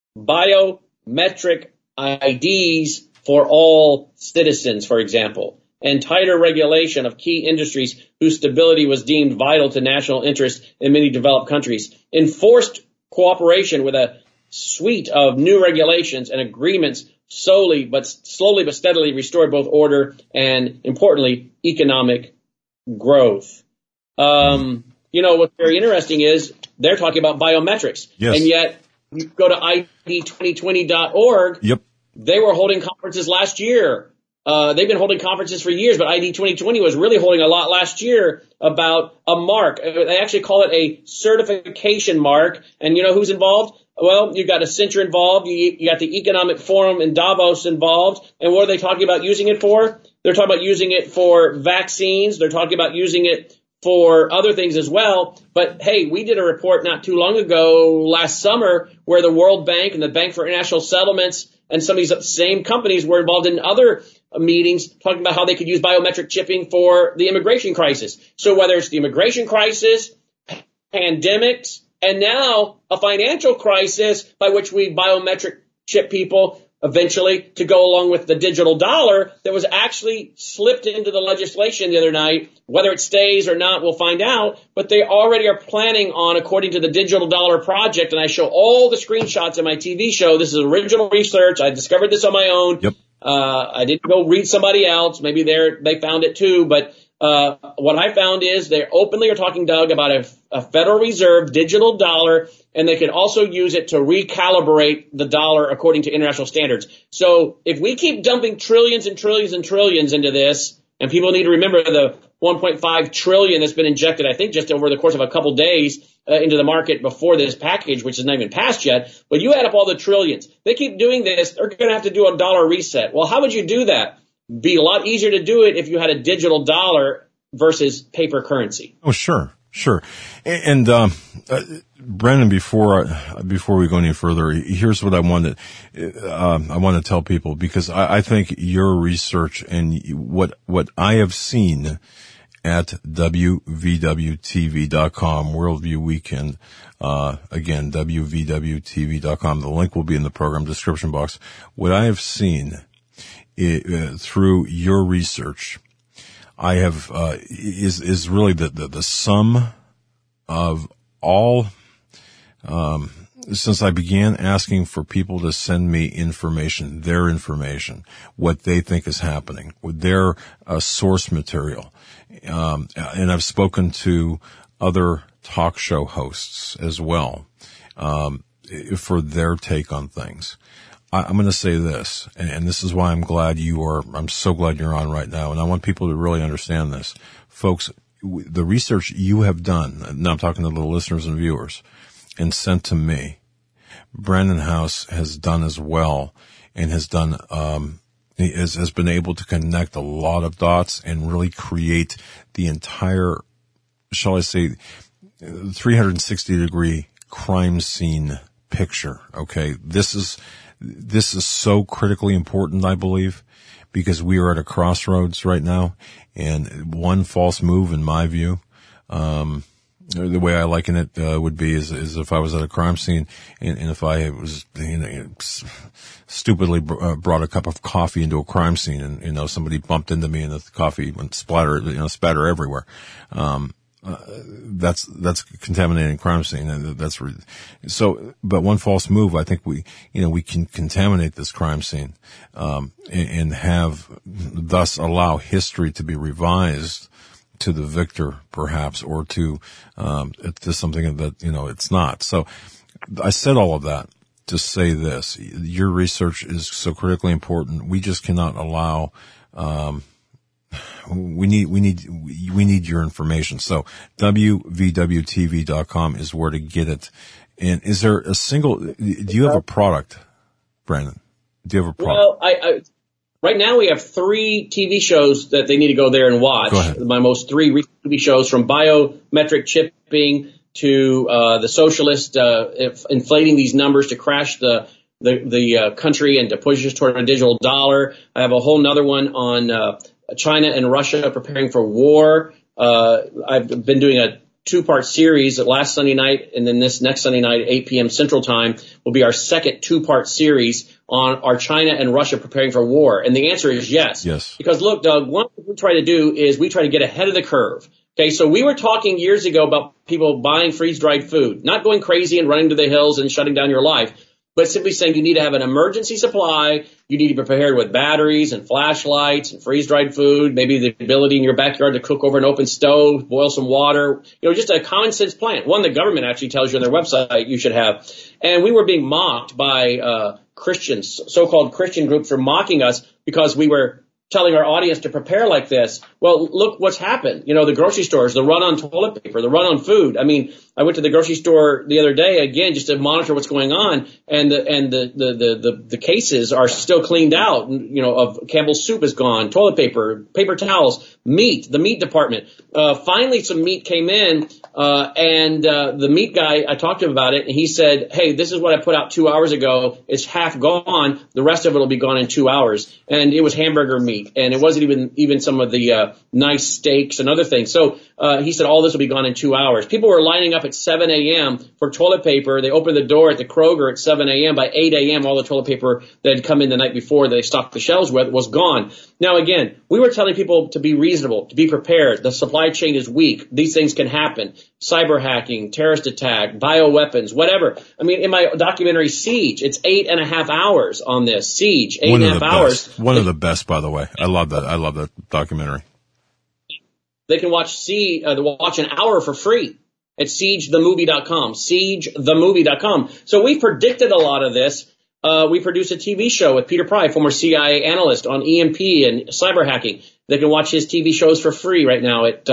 Biometric IDs for all citizens, for example, and tighter regulation of key industries whose stability was deemed vital to national interest in many developed countries. Enforced cooperation with a suite of new regulations and agreements slowly but steadily restored both order and, importantly, economic growth. What's very interesting is they're talking about biometrics. Yes. And yet you go to ID2020.org. Yep. They were holding conferences last year. They've been holding conferences for years, but ID 2020 was really holding a lot last year about a mark. They actually call it a certification mark. And you know who's involved? Well, you've got Accenture involved. You got the Economic Forum in Davos involved. And what are they talking about using it for? They're talking about using it for vaccines. They're talking about using it for other things as well. But hey, we did a report not too long ago, last summer, where the World Bank and the Bank for International Settlements and some of these same companies were involved in other meetings talking about how they could use biometric chipping for the immigration crisis. So whether it's the immigration crisis, pandemics, and now a financial crisis by which we biometric chip people eventually to go along with the digital dollar that was actually slipped into the legislation the other night. Whether it stays or not, we'll find out. But they already are planning on, according to the Digital Dollar Project, and I show all the screenshots in my TV show. This is original research. I discovered this on my own. Yep. I didn't go read somebody else. Maybe they found it too. But what I found is they openly are talking, Doug, about a Federal Reserve digital dollar, and they can also use it to recalibrate the dollar according to international standards. So if we keep dumping trillions and trillions and trillions into this, and people need to remember the 1.5 trillion that's been injected, I think, just over the course of a couple days into the market before this package, which is not even passed yet. But you add up all the trillions. They keep doing this. They're going to have to do a dollar reset. Well, how would you do that? Be a lot easier to do it if you had a digital dollar versus paper currency. Oh, sure. And Brendan, before we go any further, here's what I want to tell people, because I think your research and what I have seen at WVWTV.com, Worldview Weekend, again, WVWTV.com. The link will be in the program description box. What I have seen through your research, I have is really the sum of all. Since I began asking for people to send me information, their information, what they think is happening, with their source material, and I've spoken to other talk show hosts as well for their take on things. I'm going to say this, and this is why I'm so glad you're on right now, and I want people to really understand this. Folks, the research you have done, now I'm talking to the listeners and viewers, and sent to me, Brandon House has done as well, and has done, has been able to connect a lot of dots and really create the entire, shall I say, 360-degree crime scene picture. Okay, this is so critically important, I believe, because we are at a crossroads right now, and one false move, in my view, the way I liken it would be is if I was at a crime scene and if I was stupidly brought a cup of coffee into a crime scene, and somebody bumped into me and the coffee went spatter everywhere. That's contaminating crime scene, and but one false move, I think we can contaminate this crime scene, and have thus allow history to be revised to the victor, perhaps, or to something that, it's not. So I said all of that to say this: your research is so critically important. We just cannot allow, we need your information. So WVWTV.com is where to get it. And is there do you have a product, Brandon? Do you have a product? Well, right now we have 3 TV shows that they need to go there and watch. Go ahead. My most 3 recent TV shows, from biometric chipping to the socialist inflating these numbers to crash the the country and to push us toward a digital dollar. I have a whole nother one on China and Russia preparing for war. I've been doing a 2-part series last Sunday night, and then this next Sunday night at 8 p.m. Central Time will be our second 2-part series on our China and Russia preparing for war. And the answer is yes. Yes. Because look, Doug, one thing we try to do is we try to get ahead of the curve. Okay, so we were talking years ago about people buying freeze-dried food, not going crazy and running to the hills and shutting down your life, but simply saying you need to have an emergency supply. You need to be prepared with batteries and flashlights and freeze-dried food, maybe the ability in your backyard to cook over an open stove, boil some water, just a common sense plan. One the government actually tells you on their website you should have. And we were being mocked by Christians, so-called Christian groups were mocking us because we were telling our audience to prepare like this. Well, look what's happened. The grocery stores, the run on toilet paper, the run on food. I mean, I went to the grocery store the other day again just to monitor what's going on, and the cases are still cleaned out. Of Campbell's soup is gone, toilet paper, paper towels, meat, the meat department. Finally, some meat came in, and the meat guy, I talked to him about it, and he said, "Hey, this is what I put out 2 hours ago. It's half gone. The rest of it will be gone in 2 hours." And it was hamburger meat. And it wasn't even some of the nice steaks and other things. So he said all this will be gone in 2 hours. People were lining up at 7 a.m. for toilet paper. They opened the door at the Kroger at 7 a.m. By 8 a.m., all the toilet paper that had come in the night before that they stocked the shelves with was gone. Now, again, we were telling people to be reasonable, to be prepared. The supply chain is weak. These things can happen. Cyber hacking, terrorist attack, bioweapons, whatever. I mean, in my documentary Siege, it's 8.5 hours on this. Siege, 8.5 hours. One of the best, by the way. I love that. I love that documentary. They can watch an hour for free at SiegeTheMovie.com. SiegeTheMovie.com. So we predicted a lot of this. We produced a TV show with Peter Pry, former CIA analyst, on EMP and cyber hacking. They can watch his TV shows for free right now at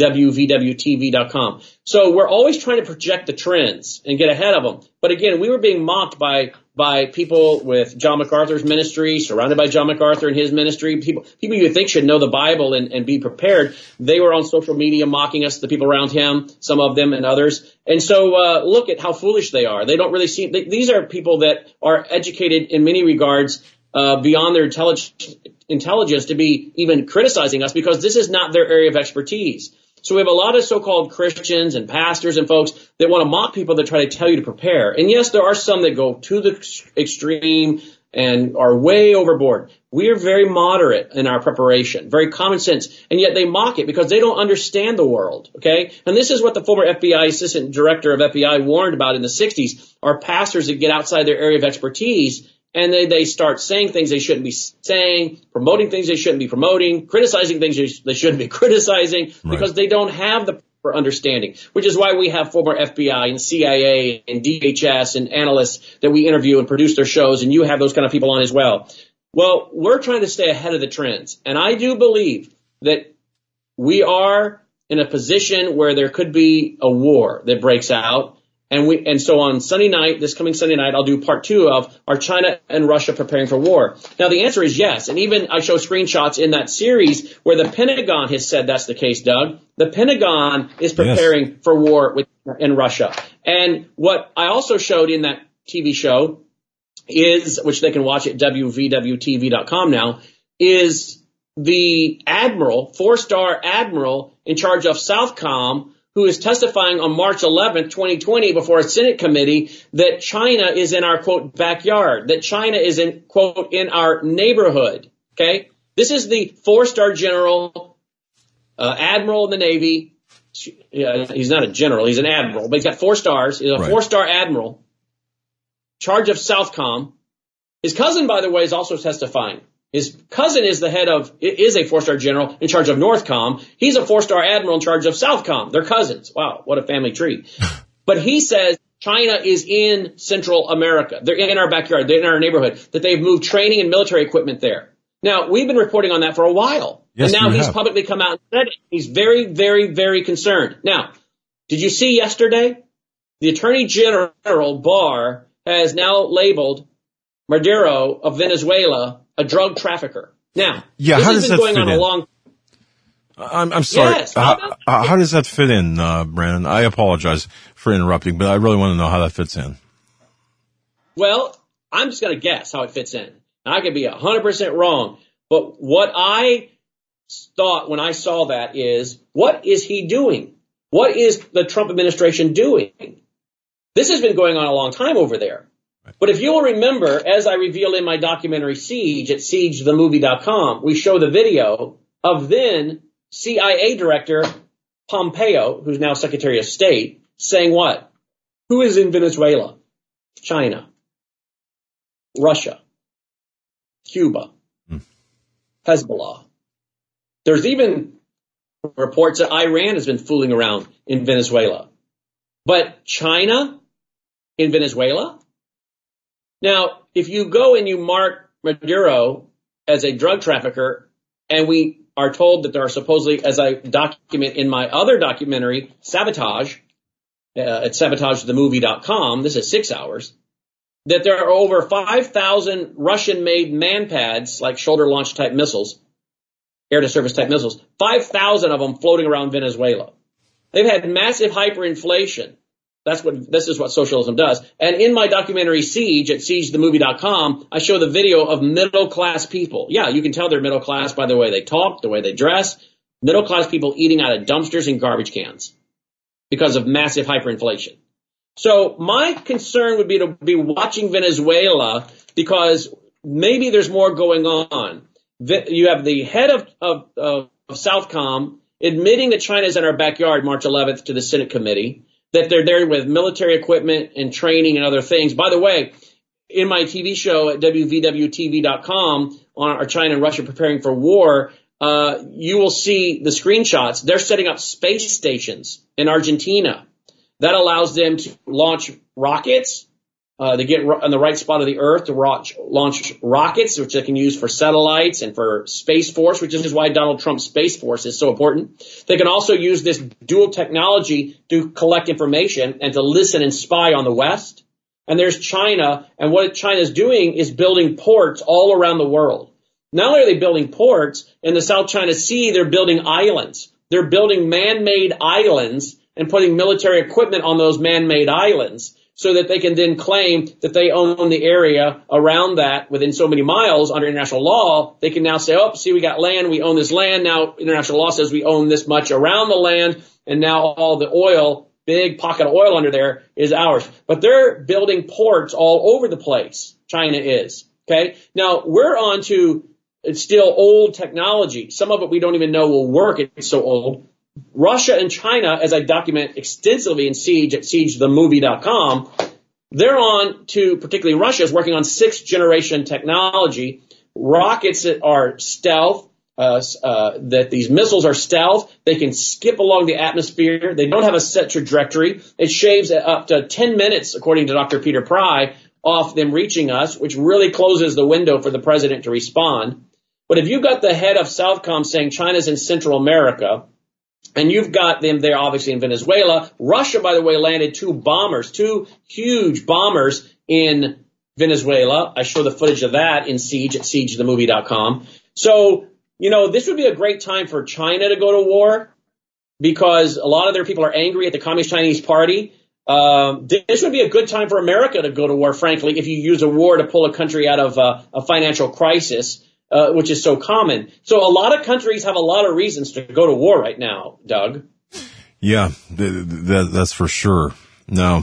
WVWTV.com. So we're always trying to project the trends and get ahead of them. But again, we were being mocked by people with John MacArthur's ministry, surrounded by John MacArthur and his ministry, people you think should know the Bible and be prepared. They were on social media mocking us, the people around him, some of them and others. And so look at how foolish they are. They don't really see – these are people that are educated in many regards beyond their intelligence to be even criticizing us because this is not their area of expertise. So we have a lot of so-called Christians and pastors and folks that want to mock people that try to tell you to prepare. And yes, there are some that go to the extreme and are way overboard. We are very moderate in our preparation, very common sense, and yet they mock it because they don't understand the world, okay? And this is what the former FBI assistant director of FBI warned about in the 60s, are pastors that get outside their area of expertise and they start saying things they shouldn't be saying, promoting things they shouldn't be promoting, criticizing things they shouldn't be criticizing because they don't have the proper understanding, which is why we have former FBI and CIA and DHS and analysts that we interview and produce their shows, and you have those kind of people on as well. Well, we're trying to stay ahead of the trends, and I do believe that we are in a position where there could be a war that breaks out. And so on Sunday night, this coming Sunday night, I'll do part 2 of our China and Russia preparing for war. Now, the answer is yes. And even I show screenshots in that series where the Pentagon has said that's the case, Doug. The Pentagon is preparing for war in Russia. And what I also showed in that TV show is, which they can watch at WVWTV.com now, is the admiral, 4-star admiral in charge of Southcom, who is testifying on March 11th, 2020 before a Senate committee that China is in our, quote, backyard, that China is in, quote, in our neighborhood, okay? This is the 4-star general, admiral in the Navy. He's not a general, he's an admiral, but he's got 4 stars. He's a 4-star admiral, charge of Southcom. His cousin, by the way, is also testifying. His cousin is a 4-star general in charge of Northcom. He's a 4-star admiral in charge of Southcom. They're cousins. Wow, what a family tree. But he says China is in Central America. They're in our backyard. They're in our neighborhood, that they've moved training and military equipment there. Now, we've been reporting on that for a while. Yes, and now he's publicly come out and said it. He's very, very, very concerned. Now, did you see yesterday? The Attorney General, Barr, has now labeled Maduro of Venezuela a drug trafficker. Now, this has been going on a long time. I'm sorry. Yes, how does that fit in, Brandon? I apologize for interrupting, but I really want to know how that fits in. Well, I'm just going to guess how it fits in. And I could be 100% wrong. But what I thought when I saw that is, what is he doing? What is the Trump administration doing? This has been going on a long time over there. But if you'll remember, as I reveal in my documentary Siege at siegethemovie.com, we show the video of then CIA Director Pompeo, who's now Secretary of State, saying what? Who is in Venezuela? China, Russia, Cuba, Hezbollah. There's even reports that Iran has been fooling around in Venezuela. But China in Venezuela? Now, if you go and you mark Maduro as a drug trafficker, and we are told that there are supposedly, as I document in my other documentary, Sabotage, at sabotagethemovie.com, this is 6 hours, that there are over 5,000 Russian-made man-pads, like shoulder-launched type missiles, air-to-surface type missiles, 5,000 of them floating around Venezuela. They've had massive hyperinflation. This is what socialism does. And in my documentary Siege at siegethemovie.com, I show the video of middle-class people. Yeah, you can tell they're middle class by the way they talk, the way they dress. Middle-class people eating out of dumpsters and garbage cans because of massive hyperinflation. So my concern would be to be watching Venezuela because maybe there's more going on. You have the head of Southcom admitting that China is in our backyard March 11th to the Senate committee, that they're there with military equipment and training and other things. By the way, in my TV show at WVWTV.com on our China and Russia preparing for war, you will see the screenshots. They're setting up space stations in Argentina. That allows them to launch rockets. They get on the right spot of the Earth to launch rockets, which they can use for satellites and for Space Force, which is why Donald Trump's Space Force is so important. They can also use this dual technology to collect information and to listen and spy on the West. And there's China, and what China's doing is building ports all around the world. Not only are they building ports, in the South China Sea, they're building islands. They're building man-made islands and putting military equipment on those man-made islands, so that they can then claim that they own the area around that within so many miles under international law. They can now say, oh, see, we got land, we own this land. Now international law says we own this much around the land, and now all the oil, big pocket of oil under there, is ours. But they're building ports all over the place. China is. Okay? Now, we're on to, it's still old technology. Some of it we don't even know will work. It's so old. Russia and China, as I document extensively in Siege at siegethemovie.com, they're on to, particularly Russia, is working on 6th generation technology, rockets that are stealth, that these missiles are stealth. They can skip along the atmosphere. They don't have a set trajectory. It shaves up to 10 minutes, according to Dr. Peter Pry, off them reaching us, which really closes the window for the president to respond. But if you've got the head of Southcom saying China's in Central America, and you've got them there, obviously, in Venezuela. Russia, by the way, landed 2 huge bombers in Venezuela. I show the footage of that in Siege at siegethemovie.com. So, this would be a great time for China to go to war because a lot of their people are angry at the Communist Chinese Party. This would be a good time for America to go to war, frankly, if you use a war to pull a country out of a financial crisis. Which is so common. So a lot of countries have a lot of reasons to go to war right now, Doug. Yeah, that's for sure. Now,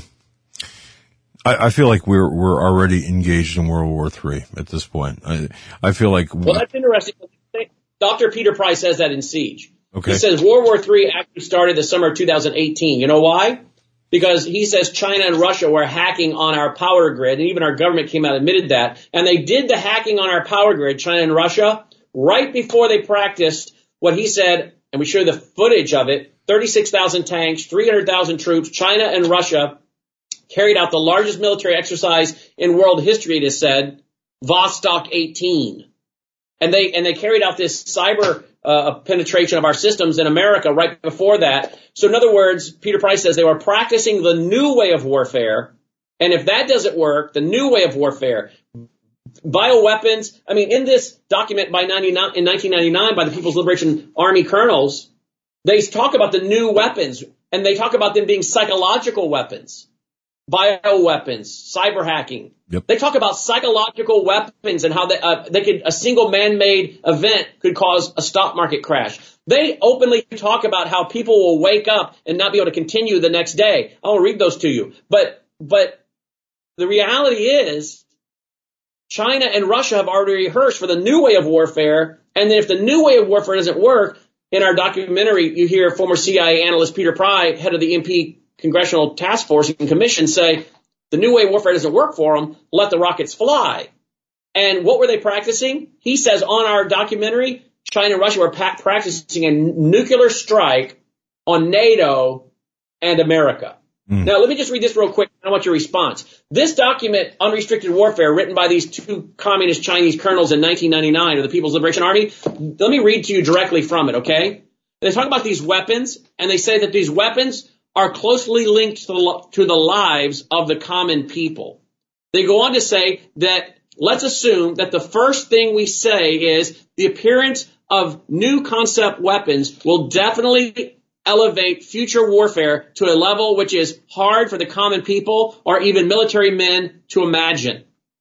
I feel like we're already engaged in World War III at this point. I feel like... Well, that's interesting. Dr. Peter Pry says that in Siege. Okay. He says World War III actually started the summer of 2018. You know why? Because he says China and Russia were hacking on our power grid, and even our government came out and admitted that. And they did the hacking on our power grid, China and Russia, right before they practiced what he said, and we show the footage of it, 36,000 tanks, 300,000 troops. China and Russia carried out the largest military exercise in world history, it is said, Vostok 18. And they carried out this cyber penetration of our systems in America right before that. So in other words, Peter Price says they were practicing the new way of warfare. And if that doesn't work, the new way of warfare, bioweapons, in this document in 1999 by the People's Liberation Army colonels, they talk about the new weapons, and they talk about them being psychological weapons. bioweapons, cyber hacking. Yep. They talk about psychological weapons and how a single man-made event could cause a stock market crash. They openly talk about how people will wake up and not be able to continue the next day. I'll read those to you. But the reality is China and Russia have already rehearsed for the new way of warfare. And then if the new way of warfare doesn't work, in our documentary, you hear former CIA analyst Peter Pry, head of the MP Congressional Task Force and Commission, say the new way of warfare doesn't work for them. Let the rockets fly. And what were they practicing? He says on our documentary, China and Russia were practicing a nuclear strike on NATO and America. Now, let me just read this real quick. I want your response. This document, Unrestricted Warfare, written by these two communist Chinese colonels in 1999 of the People's Liberation Army, let me read to you directly from it, okay? They talk about these weapons, and they say that these weapons are closely linked to the lives of the common people. They go on to say that let's assume that the first thing we say is the appearance of new concept weapons will definitely elevate future warfare to a level which is hard for the common people or even military men to imagine.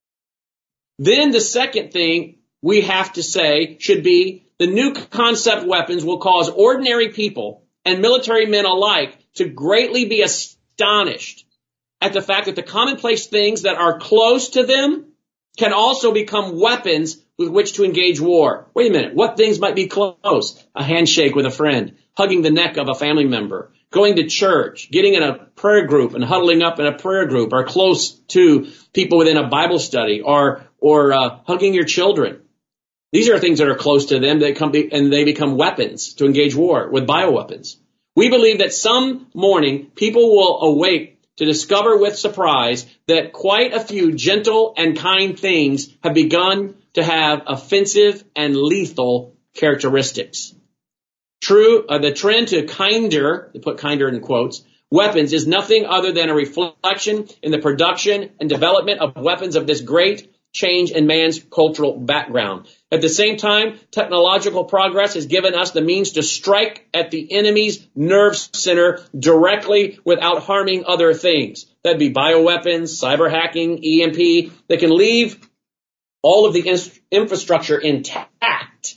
Then the second thing we have to say should be the new concept weapons will cause ordinary people and military men alike to greatly be astonished at the fact that the commonplace things that are close to them can also become weapons with which to engage war. Wait a minute. What things might be close? A handshake with a friend, hugging the neck of a family member, going to church, getting in a prayer group and huddling up in a prayer group, or close to people within a Bible study, or hugging your children. These are things that are close to them and they become weapons to engage war with bioweapons. We believe that some morning people will awake to discover with surprise that quite a few gentle and kind things have begun to have offensive and lethal characteristics. True, the trend to kinder, they put kinder in quotes, weapons is nothing other than a reflection in the production and development of weapons of this great change in man's cultural background. At the same time, technological progress has given us the means to strike at the enemy's nerve center directly without harming other things. That'd be bioweapons, cyber hacking, EMP. They can leave all of the infrastructure intact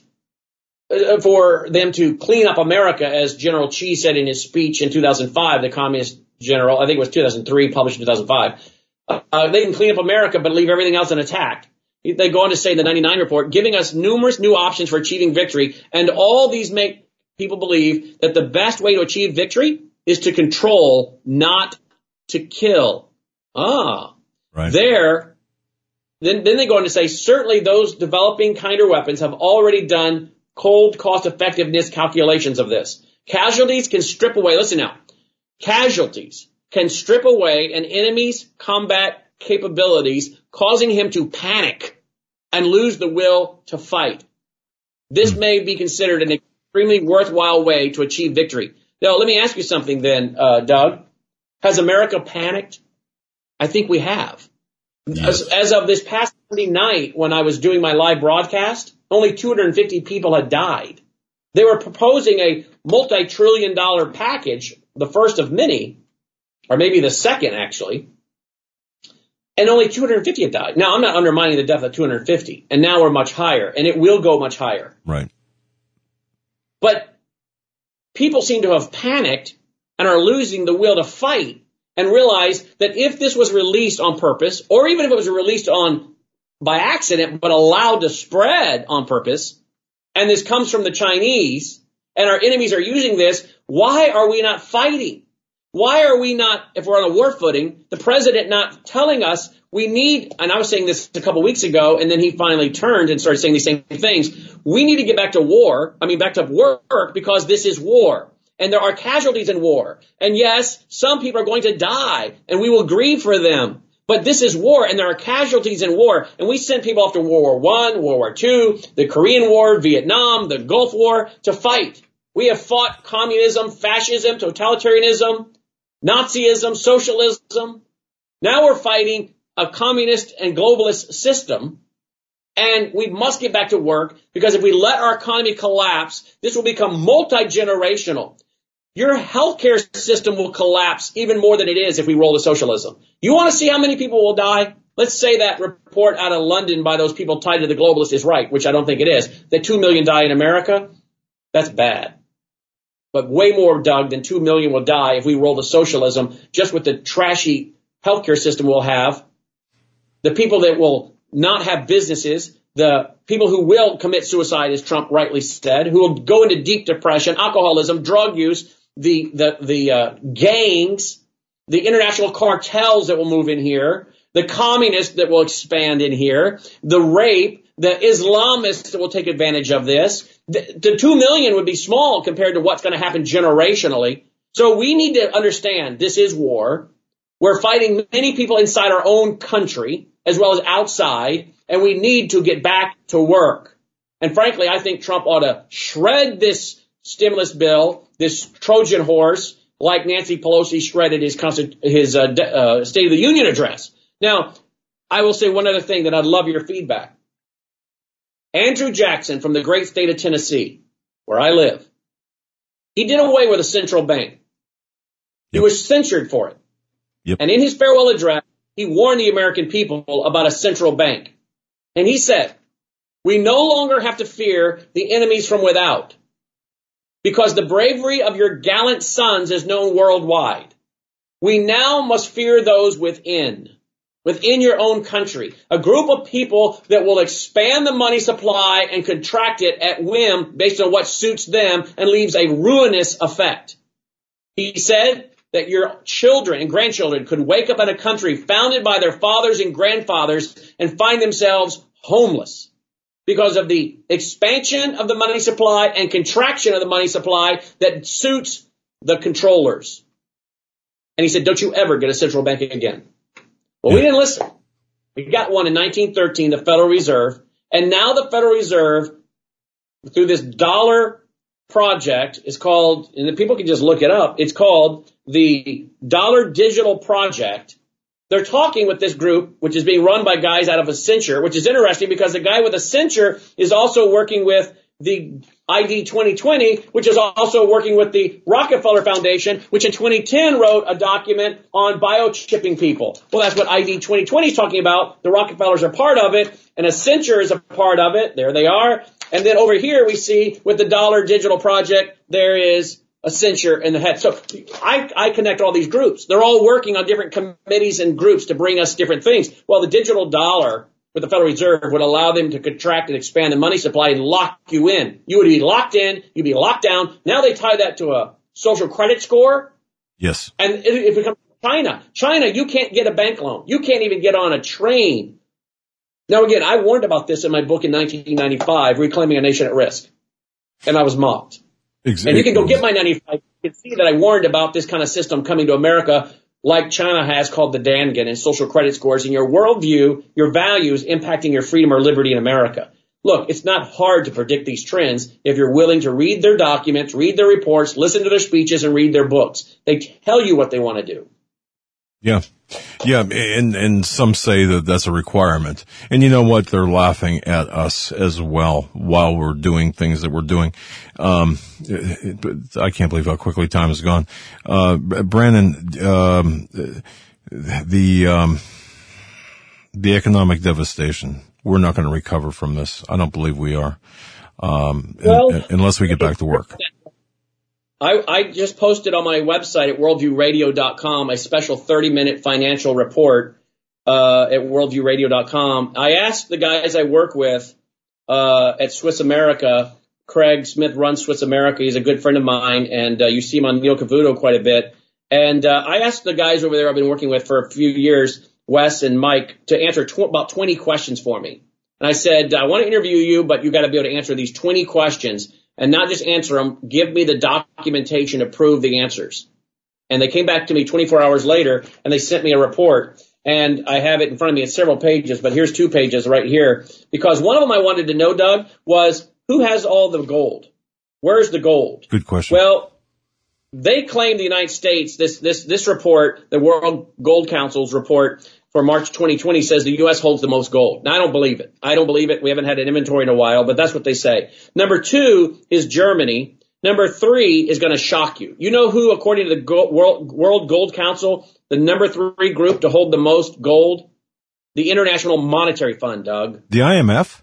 for them to clean up America, as General Chi said in his speech in 2005, the communist general, I think it was 2003, published in 2005. They can clean up America, but leave everything else intact. They go on to say in the 99 report, giving us numerous new options for achieving victory. And all these make people believe that the best way to achieve victory is to control, not to kill. Right. Then they go on to say, certainly those developing kinder weapons have already done cold cost-effectiveness calculations of this. Casualties can strip away, listen now, casualties can strip away an enemy's combat capabilities, causing him to panic and lose the will to fight. This may be considered an extremely worthwhile way to achieve victory. Now, let me ask you something then, Doug. Has America panicked? I think we have. Yes. As of this past Sunday night, when I was doing my live broadcast, only 250 people had died. They were proposing a multi-trillion-dollar package, the first of many, or maybe the second, actually, and only 250 had died. Now, I'm not undermining the death of 250, and now we're much higher, and it will go much higher. Right. But people seem to have panicked and are losing the will to fight and realize that if this was released on purpose, or even if it was released by accident but allowed to spread on purpose, and this comes from the Chinese, and our enemies are using this, why are we not fighting? Why are we not, if we're on a war footing, the president not telling us we need, and I was saying this a couple weeks ago, and then he finally turned and started saying these same things. We need to get back to back to work, because this is war. And there are casualties in war. And yes, some people are going to die, and we will grieve for them. But this is war, and there are casualties in war. And we sent people off to World War I, World War II, the Korean War, Vietnam, the Gulf War to fight. We have fought communism, fascism, totalitarianism, Nazism, socialism. Now we're fighting a communist and globalist system, and we must get back to work, because if we let our economy collapse, this will become multi-generational. your healthcare system will collapse even more than it is if we roll to socialism. You want to see how many people will die? Let's say that report out of London by those people tied to the globalists is right, which I don't think it is, that 2 million die in America. That's bad. But way more, Doug, than 2 million will die if we roll to socialism, just with the trashy healthcare system we'll have. The people that will not have businesses, the people who will commit suicide, as Trump rightly said, who will go into deep depression, alcoholism, drug use, the gangs, the international cartels that will move in here, the communists that will expand in here, the rape, the Islamists that will take advantage of this. The 2 million would be small compared to what's going to happen generationally. So we need to understand this is war. We're fighting many people inside our own country as well as outside, and we need to get back to work. And frankly, I think Trump ought to shred this stimulus bill, this Trojan horse, like Nancy Pelosi shredded his State of the Union address. Now, I will say one other thing that I'd love your feedback. Andrew Jackson from the great state of Tennessee, where I live, he did away with a central bank. He was censured for it. And in his farewell address, he warned the American people about a central bank. And he said, we no longer have to fear the enemies from without, because the bravery of your gallant sons is known worldwide. We now must fear those within your own country, a group of people that will expand the money supply and contract it at whim based on what suits them and leaves a ruinous effect. He said that your children and grandchildren could wake up in a country founded by their fathers and grandfathers and find themselves homeless because of the expansion of the money supply and contraction of the money supply that suits the controllers. And he said, don't you ever get a central bank again. Well, we didn't listen. We got one in 1913, the Federal Reserve, and now the Federal Reserve, through this dollar project, is called, and the people can just look it up, it's called the Dollar Digital Project. They're talking with this group, which is being run by guys out of Accenture, which is interesting because the guy with Accenture is also working with the ID 2020, which is also working with the Rockefeller Foundation, which in 2010 wrote a document on biochipping people. Well, that's what ID 2020 is talking about. The Rockefellers are part of it, and Accenture is a part of it. There they are. And then over here we see with the Dollar Digital Project, there is Accenture in the head. So I connect all these groups. They're all working on different committees and groups to bring us different things. Well, the digital dollar with the Federal Reserve would allow them to contract and expand the money supply and lock you in. You would be locked in. You'd be locked down. Now they tie that to a social credit score. Yes. And it becomes China. China, you can't get a bank loan. You can't even get on a train. Now, again, I warned about this in my book in 1995, Reclaiming a Nation at Risk. And I was mocked. Exactly. And you can go get my 95. You can see that I warned about this kind of system coming to America, like China has, called the Dangan and social credit scores, and your worldview, your values impacting your freedom or liberty in America. Look, it's not hard to predict these trends if you're willing to read their documents, read their reports, listen to their speeches, and read their books. They tell you what they want to do. Yeah. Yeah. And some say that that's a requirement. And you know what? They're laughing at us as well while we're doing things that we're doing. I can't believe how quickly time has gone. Brandon, the economic devastation, we're not going to recover from this. I don't believe we are. Unless we get back to work. I just posted on my website at worldviewradio.com a special 30-minute financial report at worldviewradio.com. I asked the guys I work with at Swiss America, Craig Smith runs Swiss America. He's a good friend of mine, and you see him on Neil Cavuto quite a bit. And I asked the guys over there I've been working with for a few years, Wes and Mike, to answer about 20 questions for me. And I said, I want to interview you, but you got to be able to answer these 20 questions. And not just answer them, give me the documentation to prove the answers. And they came back to me 24 hours later, and they sent me a report. And I have it in front of me. It's several pages, but here's 2 pages right here. Because one of them I wanted to know, Doug, was who has all the gold? Where's the gold? Good question. Well, they claim the United States, this report, the World Gold Council's report for March 2020 says the U.S. holds the most gold. Now, I don't believe it. We haven't had an inventory in a while, but that's what they say. Number 2 is Germany. Number 3 is going to shock you. You know who, according to the World Gold Council, the number 3 group to hold the most gold? The International Monetary Fund, Doug. The IMF?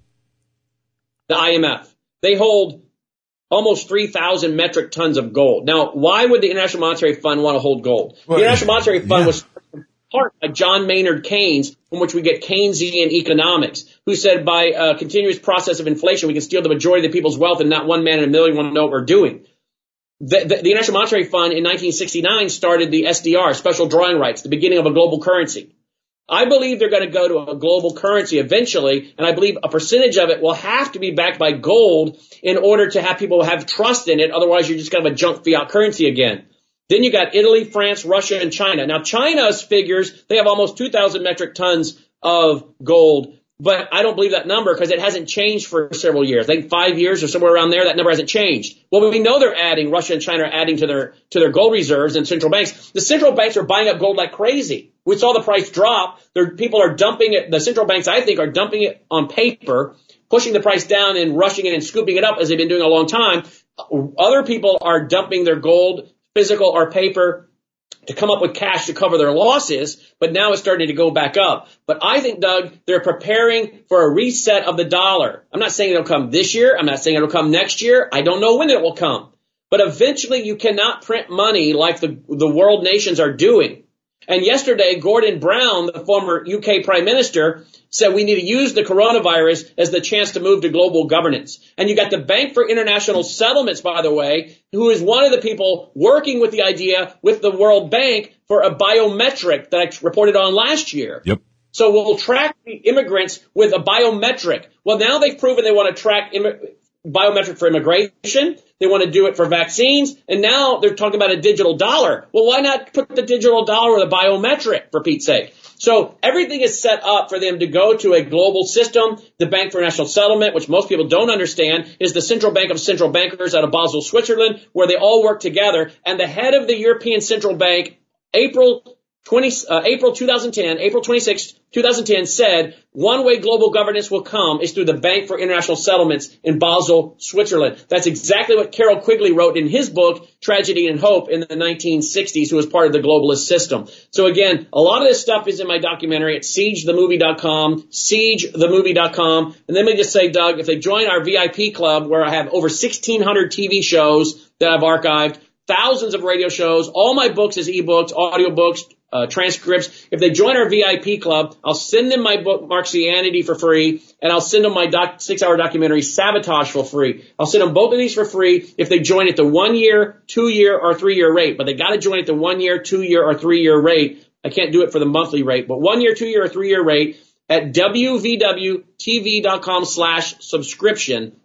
The IMF. They hold almost 3,000 metric tons of gold. Now, why would the International Monetary Fund want to hold gold? Well, the International Monetary Fund was part by John Maynard Keynes, from which we get Keynesian economics, who said by a continuous process of inflation, we can steal the majority of the people's wealth and not one man in a million will know what we're doing. The International Monetary Fund in 1969 started the SDR, special drawing rights, the beginning of a global currency. I believe they're going to go to a global currency eventually, and I believe a percentage of it will have to be backed by gold in order to have people have trust in it. Otherwise, you're just kind of a junk fiat currency again. Then you got Italy, France, Russia, and China. Now, China's figures, they have almost 2,000 metric tons of gold, but I don't believe that number because it hasn't changed for several years. I think 5 years or somewhere around there, that number hasn't changed. Well, we know they're adding, Russia and China are adding to their gold reserves and central banks. The central banks are buying up gold like crazy. We saw the price drop. People are dumping it. The central banks, I think, are dumping it on paper, pushing the price down and rushing it and scooping it up as they've been doing a long time. Other people are dumping their gold, physical or paper, to come up with cash to cover their losses, but now it's starting to go back up. But I think, Doug, they're preparing for a reset of the dollar. I'm not saying it'll come this year. I'm not saying it'll come next year. I don't know when it will come. But eventually you cannot print money like the world nations are doing. And yesterday, Gordon Brown, the former UK Prime Minister, said we need to use the coronavirus as the chance to move to global governance. And you got the Bank for International Settlements, by the way, who is one of the people working with the idea with the World Bank for a biometric that I reported on last year. Yep. So we'll track the immigrants with a biometric. Well, now they've proven they want to track biometric for immigration. They want to do it for vaccines. And now they're talking about a digital dollar. Well, why not put the digital dollar with a biometric, for Pete's sake? So everything is set up for them to go to a global system. The Bank for International Settlement, which most people don't understand, is the central bank of central bankers out of Basel, Switzerland, where they all work together. And the head of the European Central Bank, April 26, 2010 said, one way global governance will come is through the Bank for International Settlements in Basel, Switzerland. That's exactly what Carroll Quigley wrote in his book, Tragedy and Hope, in the 1960s, who was part of the globalist system. So again, a lot of this stuff is in my documentary at siegethemovie.com, siegethemovie.com. And then let me just say, Doug, if they join our VIP club, where I have over 1,600 TV shows that I've archived, thousands of radio shows, all my books as ebooks, audiobooks, transcripts. If they join our VIP club, I'll send them my book, Marxianity, for free, and I'll send them my 6-hour documentary, Sabotage, for free. I'll send them both of these for free if they join at the 1 year, 2 year, or 3 year rate. But they got to join at the 1 year, 2 year, or 3 year rate. I can't do it for the monthly rate, but 1 year, 2 year, or 3 year rate at wvwtv.com/subscription,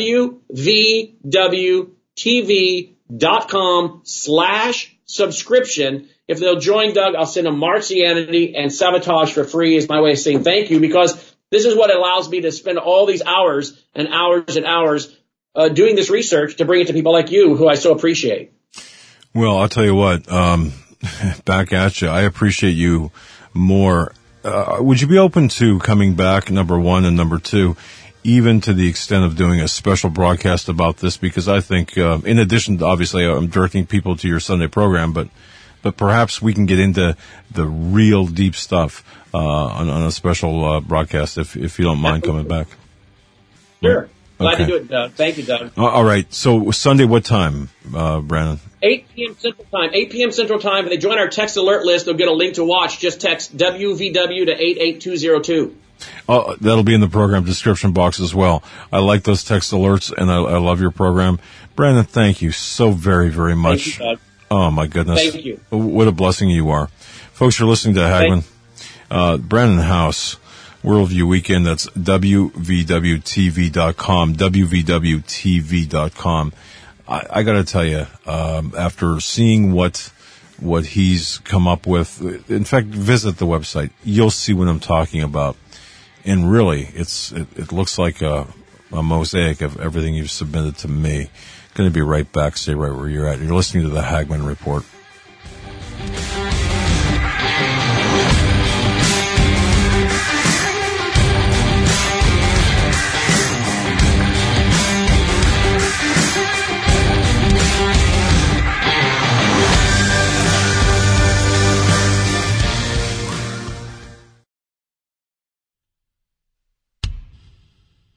wvwtv.com/subscription. If they'll join, Doug, I'll send them Marxianity and Sabotage for free is my way of saying thank you, because this is what allows me to spend all these hours and hours and hours doing this research to bring it to people like you, who I so appreciate. Well, I'll tell you what, back at you. I appreciate you more. Would you be open to coming back, number one, and number two, even to the extent of doing a special broadcast about this? Because I think, in addition to, obviously, I'm directing people to your Sunday program, but perhaps we can get into the real deep stuff on a special broadcast if you don't mind coming back. Sure. Glad to do it, Doug. Thank you, Doug. All right. So Sunday, what time, Brandon? 8 p.m. Central Time. 8 p.m. Central Time. If they join our text alert list, they'll get a link to watch. Just text WVW to 88202. That'll be in the program description box as well. I like those text alerts, and I love your program. Brandon, thank you so very, very much. Thank you, Doug. Oh, my goodness. Thank you. What a blessing you are. Folks, you're listening to Hagmann. Brandon House, Worldview Weekend. That's wvwtv.com, wvwtv.com. I got to tell you, after seeing what he's come up with, in fact, visit the website. You'll see what I'm talking about. And really, it looks like a mosaic of everything you've submitted to me. Going to be right back. Stay right where you're at. You're listening to the Hagmann Report.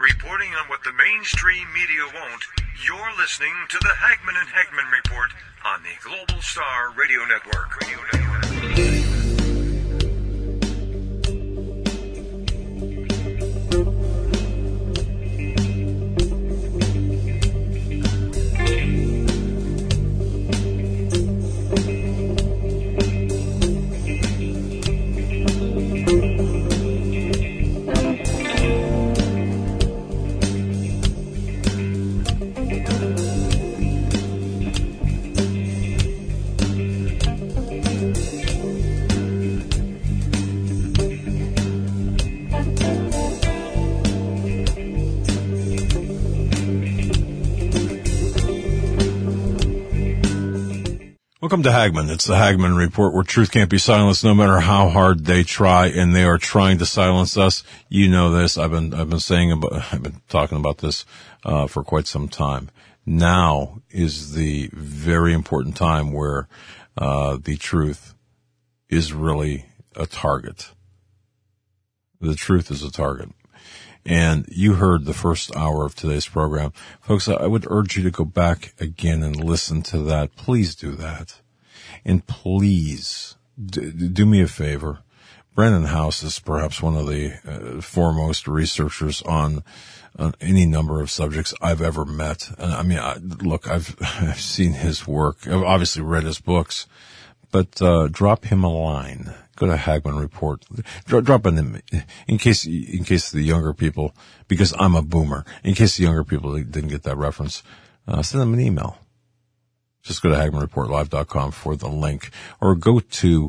Reporting on what the mainstream media won't, you're listening to the Hagman and Hagman Report on the Global Star Radio Network. Welcome to Hagman. It's the Hagman Report, where truth can't be silenced no matter how hard they try, and they are trying to silence us. You know this. I've been talking about this for quite some time. Now is the very important time where the truth is really a target. The truth is a target. And you heard the first hour of today's program. Folks, I would urge you to go back again and listen to that. Please do that. And please do me a favor. Brandon House is perhaps one of the foremost researchers on any number of subjects I've ever met. And I mean, I've seen his work. I've obviously read his books, but drop him a line. Go to Hagman Report. Drop in case the younger people, because I'm a boomer, in case the younger people didn't get that reference, send them an email. Just go to HagmanReportLive.com for the link, or go to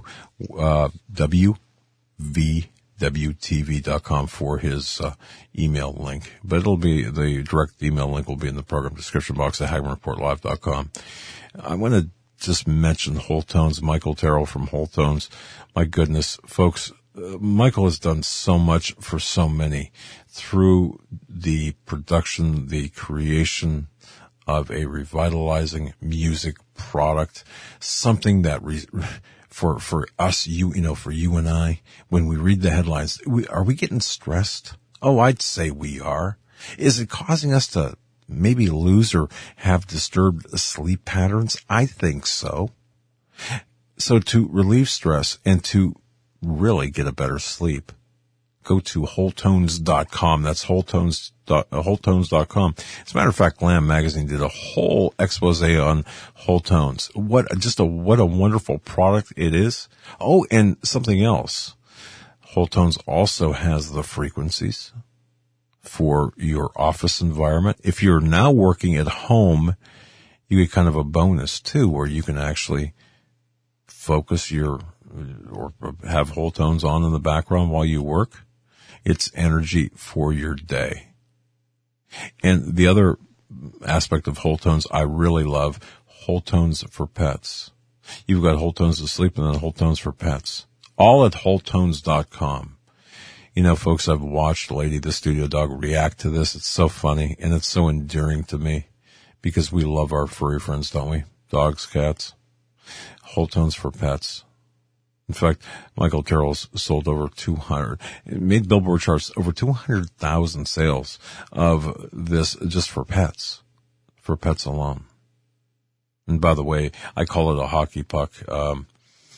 WVWTV.com for his email link. But the direct email link will be in the program description box at HagmanReportLive.com. I want to just mention Whole Tones, Michael Terrell from Whole Tones. My goodness, folks, Michael has done so much for so many through the production, the creation of a revitalizing music product, something that for us, for you and I, when we read the headlines, are we getting stressed? Oh, I'd say we are. Is it causing us to maybe lose or have disturbed sleep patterns? I think so. So to relieve stress and to really get a better sleep, go to WholeTones.com. That's WholeTones.com. As a matter of fact, Glam Magazine did a whole expose on Whole Tones. What a wonderful product it is. Oh, and something else. Whole Tones also has the frequencies for your office environment. If you're now working at home, you get kind of a bonus too, where you can actually focus or have Whole Tones on in the background while you work. It's energy for your day. And the other aspect of Whole Tones I really love, Whole Tones for pets. You've got Whole Tones to sleep and then Whole Tones for pets. All at WholeTones.com. You know, folks, I've watched Lady the Studio Dog react to this. It's so funny and it's so endearing to me because we love our furry friends, don't we? Dogs, cats. Whole Tones for pets. In fact, Michael Terrell's sold over 200, made Billboard charts over 200,000 sales of this just for pets alone. And by the way, I call it a hockey puck. The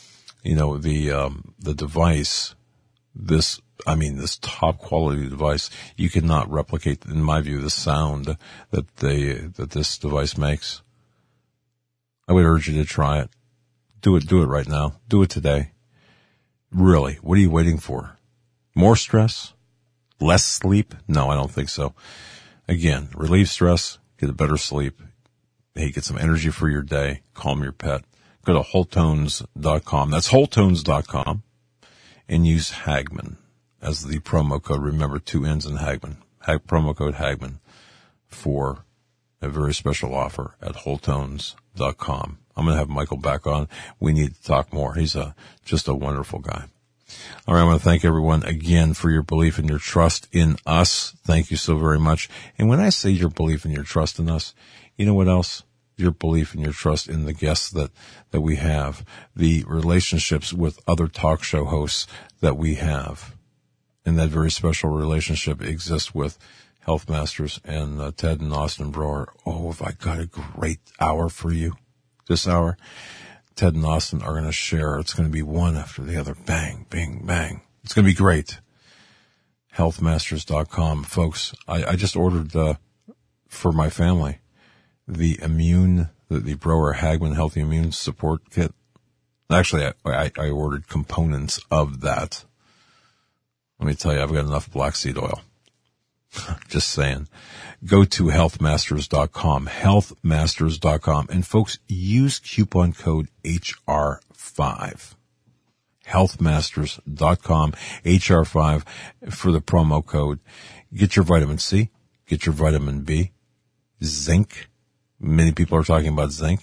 device, this top quality device, you cannot replicate, in my view, the sound that this device makes. I would urge you to try it. Do it right now. Do it today. Really, what are you waiting for? More stress? Less sleep? No, I don't think so. Again, relieve stress, get a better sleep. Hey, get some energy for your day. Calm your pet. Go to WholeTones.com. That's WholeTones.com. And use Hagman as the promo code. Remember, 2 N's in Hagman. Promo code Hagman for a very special offer at WholeTones.com. I'm going to have Michael back on. We need to talk more. He's just a wonderful guy. All right. I want to thank everyone again for your belief and your trust in us. Thank you so very much. And when I say your belief and your trust in us, you know what else? Your belief and your trust in the guests that we have, the relationships with other talk show hosts that we have. And that very special relationship exists with Health Masters and Ted and Austin Broer. Oh, have I got a great hour for you this hour. Ted and Austin are going to share. It's going to be one after the other. Bang, bing, bang. It's going to be great. Healthmasters.com. Folks, I just ordered for my family the Broer Hagman Healthy Immune Support Kit. Actually, I ordered components of that. Let me tell you, I've got enough black seed oil. Just saying. Go to healthmasters.com, healthmasters.com. And folks, use coupon code HR5. Healthmasters.com, HR5 for the promo code. Get your vitamin C, get your vitamin B, zinc. Many people are talking about zinc,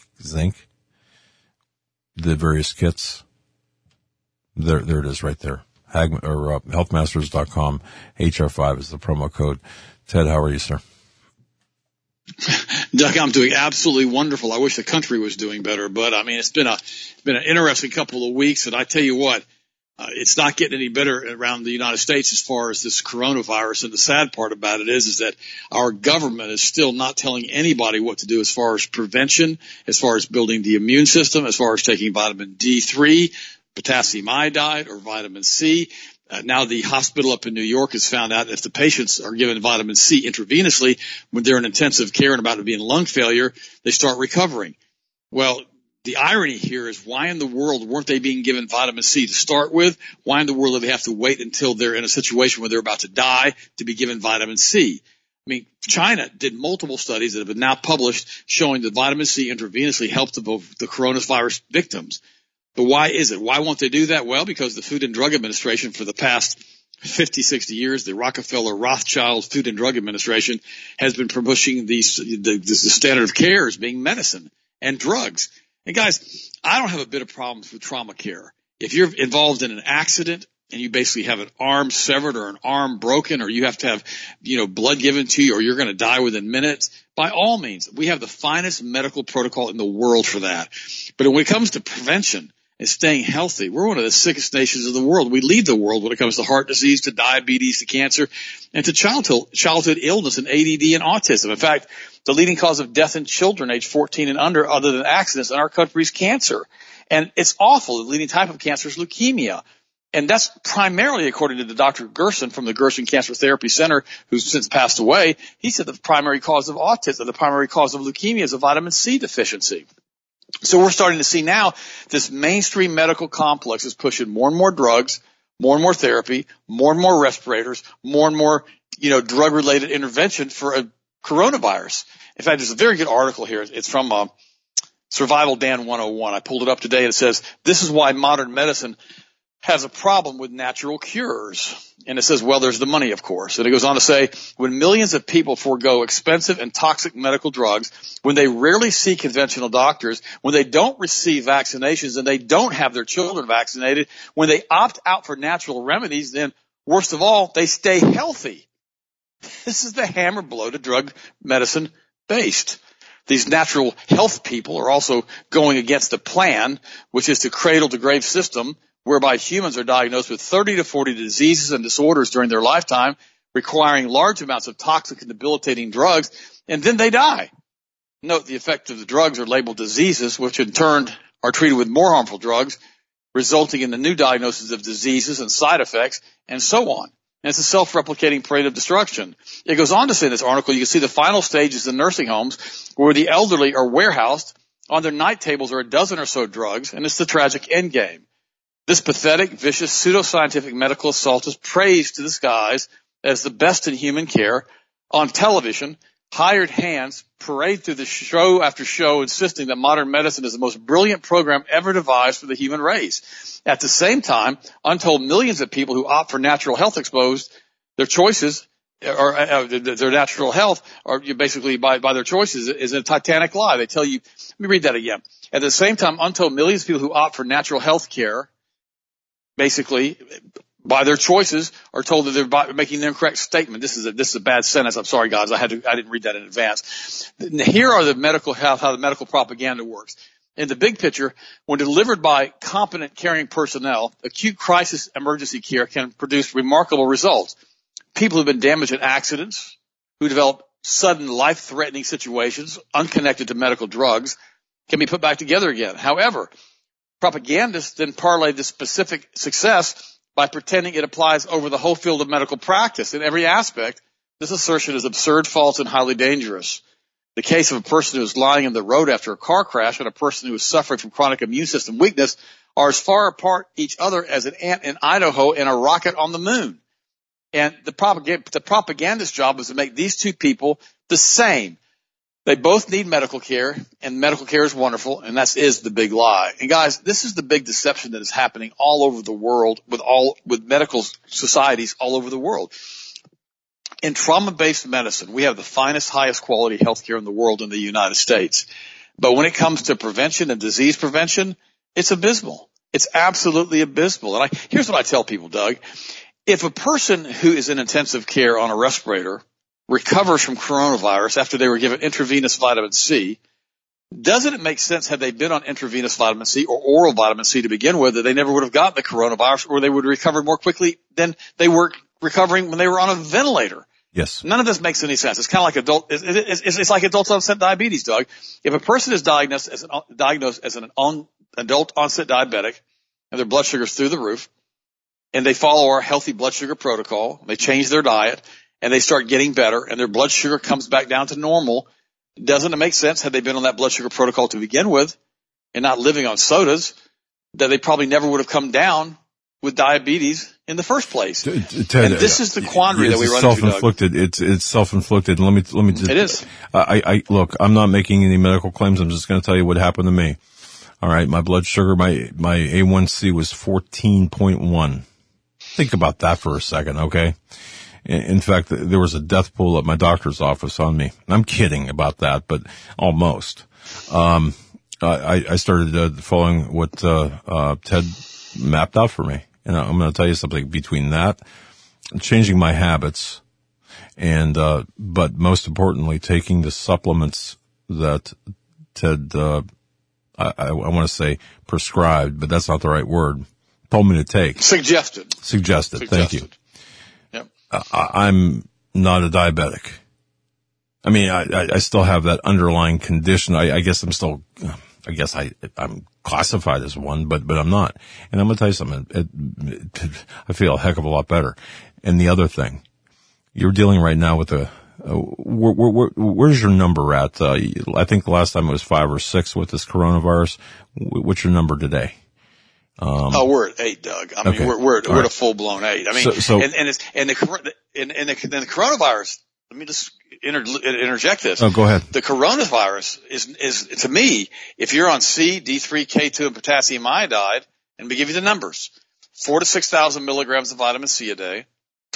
the various kits. There it is right there. Healthmasters.com, HR5 is the promo code. Ted, how are you, sir? Doug, I'm doing absolutely wonderful. I wish the country was doing better, but I mean, it's been an interesting couple of weeks, and I tell you what, it's not getting any better around the United States as far as this coronavirus. And the sad part about it is that our government is still not telling anybody what to do as far as prevention, as far as building the immune system, as far as taking vitamin D3, potassium iodide, or vitamin C. Now the hospital up in New York has found out that if the patients are given vitamin C intravenously when they're in intensive care and about to be in lung failure, they start recovering. Well, the irony here is, why in the world weren't they being given vitamin C to start with? Why in the world do they have to wait until they're in a situation where they're about to die to be given vitamin C? I mean, China did multiple studies that have been now published showing that vitamin C intravenously helped the coronavirus victims. But why is it? Why won't they do that? Well, because the Food and Drug Administration for the past 50, 60 years, the Rockefeller Rothschild Food and Drug Administration has been pushing the standard of care as being medicine and drugs. And guys, I don't have a bit of problems with trauma care. If you're involved in an accident and you basically have an arm severed or an arm broken, or you have to have, blood given to you, or you're going to die within minutes, by all means, we have the finest medical protocol in the world for that. But when it comes to prevention and staying healthy, we're one of the sickest nations in the world. We lead the world when it comes to heart disease, to diabetes, to cancer, and to childhood illness and ADD and autism. In fact, the leading cause of death in children age 14 and under, other than accidents, in our country is cancer. And it's awful. The leading type of cancer is leukemia. And that's primarily, according to the Dr. Gerson from the Gerson Cancer Therapy Center, who's since passed away, he said the primary cause of autism, the primary cause of leukemia is a vitamin C deficiency. So we're starting to see now this mainstream medical complex is pushing more and more drugs, more and more therapy, more and more respirators, more and more, drug-related intervention for a coronavirus. In fact, there's a very good article here. It's from Survival Dan 101. I pulled it up today, and it says, this is why modern medicine has a problem with natural cures. And it says, well, there's the money, of course. And it goes on to say, when millions of people forego expensive and toxic medical drugs, when they rarely see conventional doctors, when they don't receive vaccinations and they don't have their children vaccinated, when they opt out for natural remedies, then worst of all, they stay healthy. This is the hammer blow to drug medicine based. These natural health people are also going against the plan, which is to cradle to grave system, whereby humans are diagnosed with 30 to 40 diseases and disorders during their lifetime, requiring large amounts of toxic and debilitating drugs, and then they die. Note the effect of the drugs are labeled diseases, which in turn are treated with more harmful drugs, resulting in the new diagnosis of diseases and side effects, and so on. And it's a self-replicating parade of destruction. It goes on to say in this article, you can see the final stages in nursing homes where the elderly are warehoused. On their night tables are a dozen or so drugs, and it's the tragic end game. This pathetic, vicious, pseudoscientific medical assault is praised to the skies as the best in human care. On television, hired hands parade through the show after show, insisting that modern medicine is the most brilliant program ever devised for the human race. At the same time, untold millions of people who opt for natural health exposed their choices, or their natural health, or basically by their choices, is a titanic lie. They tell you, let me read that again. At the same time, untold millions of people who opt for natural health care, basically, by their choices, are told that they're making the incorrect statement. This is a bad sentence. I'm sorry, guys. I didn't read that in advance. Here are the medical health, how the medical propaganda works. In the big picture, when delivered by competent caring personnel, acute crisis emergency care can produce remarkable results. People who've been damaged in accidents, who develop sudden life-threatening situations unconnected to medical drugs can be put back together again. However, propagandists then parlay this specific success by pretending it applies over the whole field of medical practice. In every aspect, this assertion is absurd, false, and highly dangerous. The case of a person who is lying in the road after a car crash and a person who is suffering from chronic immune system weakness are as far apart each other as an ant in Idaho and a rocket on the moon. And the propagandist's job is to make these two people the same. They both need medical care, and medical care is wonderful, and that is the big lie. And guys, this is the big deception that is happening all over the world with medical societies all over the world. In trauma-based medicine, we have the finest, highest quality healthcare in the world in the United States. But when it comes to prevention and disease prevention, it's abysmal. It's absolutely abysmal. And here's what I tell people, Doug. If a person who is in intensive care on a respirator recovers from coronavirus after they were given intravenous vitamin C, doesn't it make sense, had they been on intravenous vitamin C or oral vitamin C to begin with, that they never would have gotten the coronavirus, or they would recover more quickly than they were recovering when they were on a ventilator? Yes. None of this makes any sense. It's kind of like it's like adult onset diabetes, Doug. If a person is diagnosed as an adult onset diabetic and their blood sugar's through the roof, and they follow our healthy blood sugar protocol, they change their diet, and they start getting better, and their blood sugar comes back down to normal, doesn't it make sense, had they been on that blood sugar protocol to begin with and not living on sodas, that they probably never would have come down with diabetes in the first place? Ted, and this is the quandary that we run into, self-inflicted. It's self-inflicted. Let me just. It is. I look, I'm not making any medical claims. I'm just going to tell you what happened to me. All right. My blood sugar, my A1C was 14.1. Think about that for a second. Okay. In fact, there was a death pool at my doctor's office on me. I'm kidding about that, but almost. I started following what Ted mapped out for me. And I'm going to tell you something. Between that, changing my habits, and but most importantly, taking the supplements that Ted, I want to say prescribed, but that's not the right word, told me to take. Suggested. Thank you. Yep. I'm not a diabetic. I mean, I still have that underlying condition. I guess I'm classified as one, but I'm not. And I'm going to tell you something. I feel a heck of a lot better. And the other thing, you're dealing right now with where's your number at? I think the last time it was 5 or 6 with this coronavirus. What's your number today? We're at 8, Doug. I mean, okay. we're at a full-blown 8. I mean, the coronavirus, let me just interject this. Oh, go ahead. The coronavirus is to me, if you're on C, D3, K2, and potassium iodide, and we give you the numbers, 4,000 to 6,000 milligrams of vitamin C a day,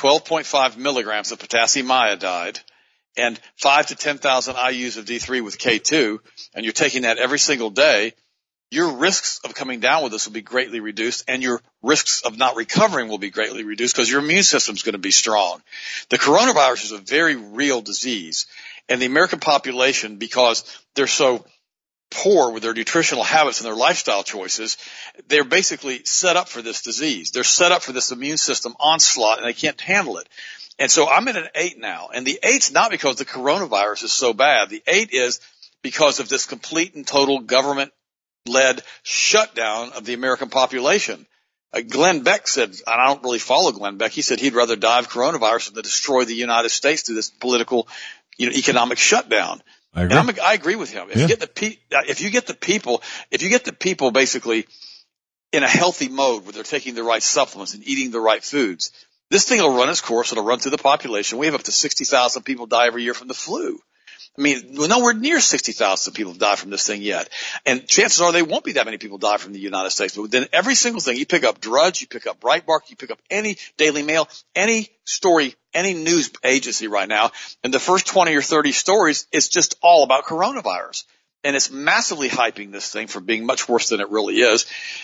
12.5 milligrams of potassium iodide, and 5,000 to 10,000 IUs of D3 with K2, and you're taking that every single day, your risks of coming down with this will be greatly reduced, and your risks of not recovering will be greatly reduced because your immune system is going to be strong. The coronavirus is a very real disease, and the American population, because they're so poor with their nutritional habits and their lifestyle choices, they're basically set up for this disease. They're set up for this immune system onslaught, and they can't handle it. And so I'm at an 8 now, and the 8's not because the coronavirus is so bad. The 8 is because of this complete and total government-led shutdown of the American population. Glenn Beck said, and I don't really follow Glenn Beck, he said he'd rather die of coronavirus than to destroy the United States through this political, economic shutdown. I agree. And I agree with him. If you get the people basically in a healthy mode where they're taking the right supplements and eating the right foods, this thing will run its course. It'll run through the population. We have up to 60,000 people die every year from the flu. I mean, nowhere near 60,000 people have died from this thing yet. And chances are there won't be that many people die from the United States. But then every single thing, you pick up Drudge, you pick up Breitbart, you pick up any Daily Mail, any story, any news agency right now, and the first 20 or 30 stories, it's just all about coronavirus. And it's massively hyping this thing for being much worse than it really is.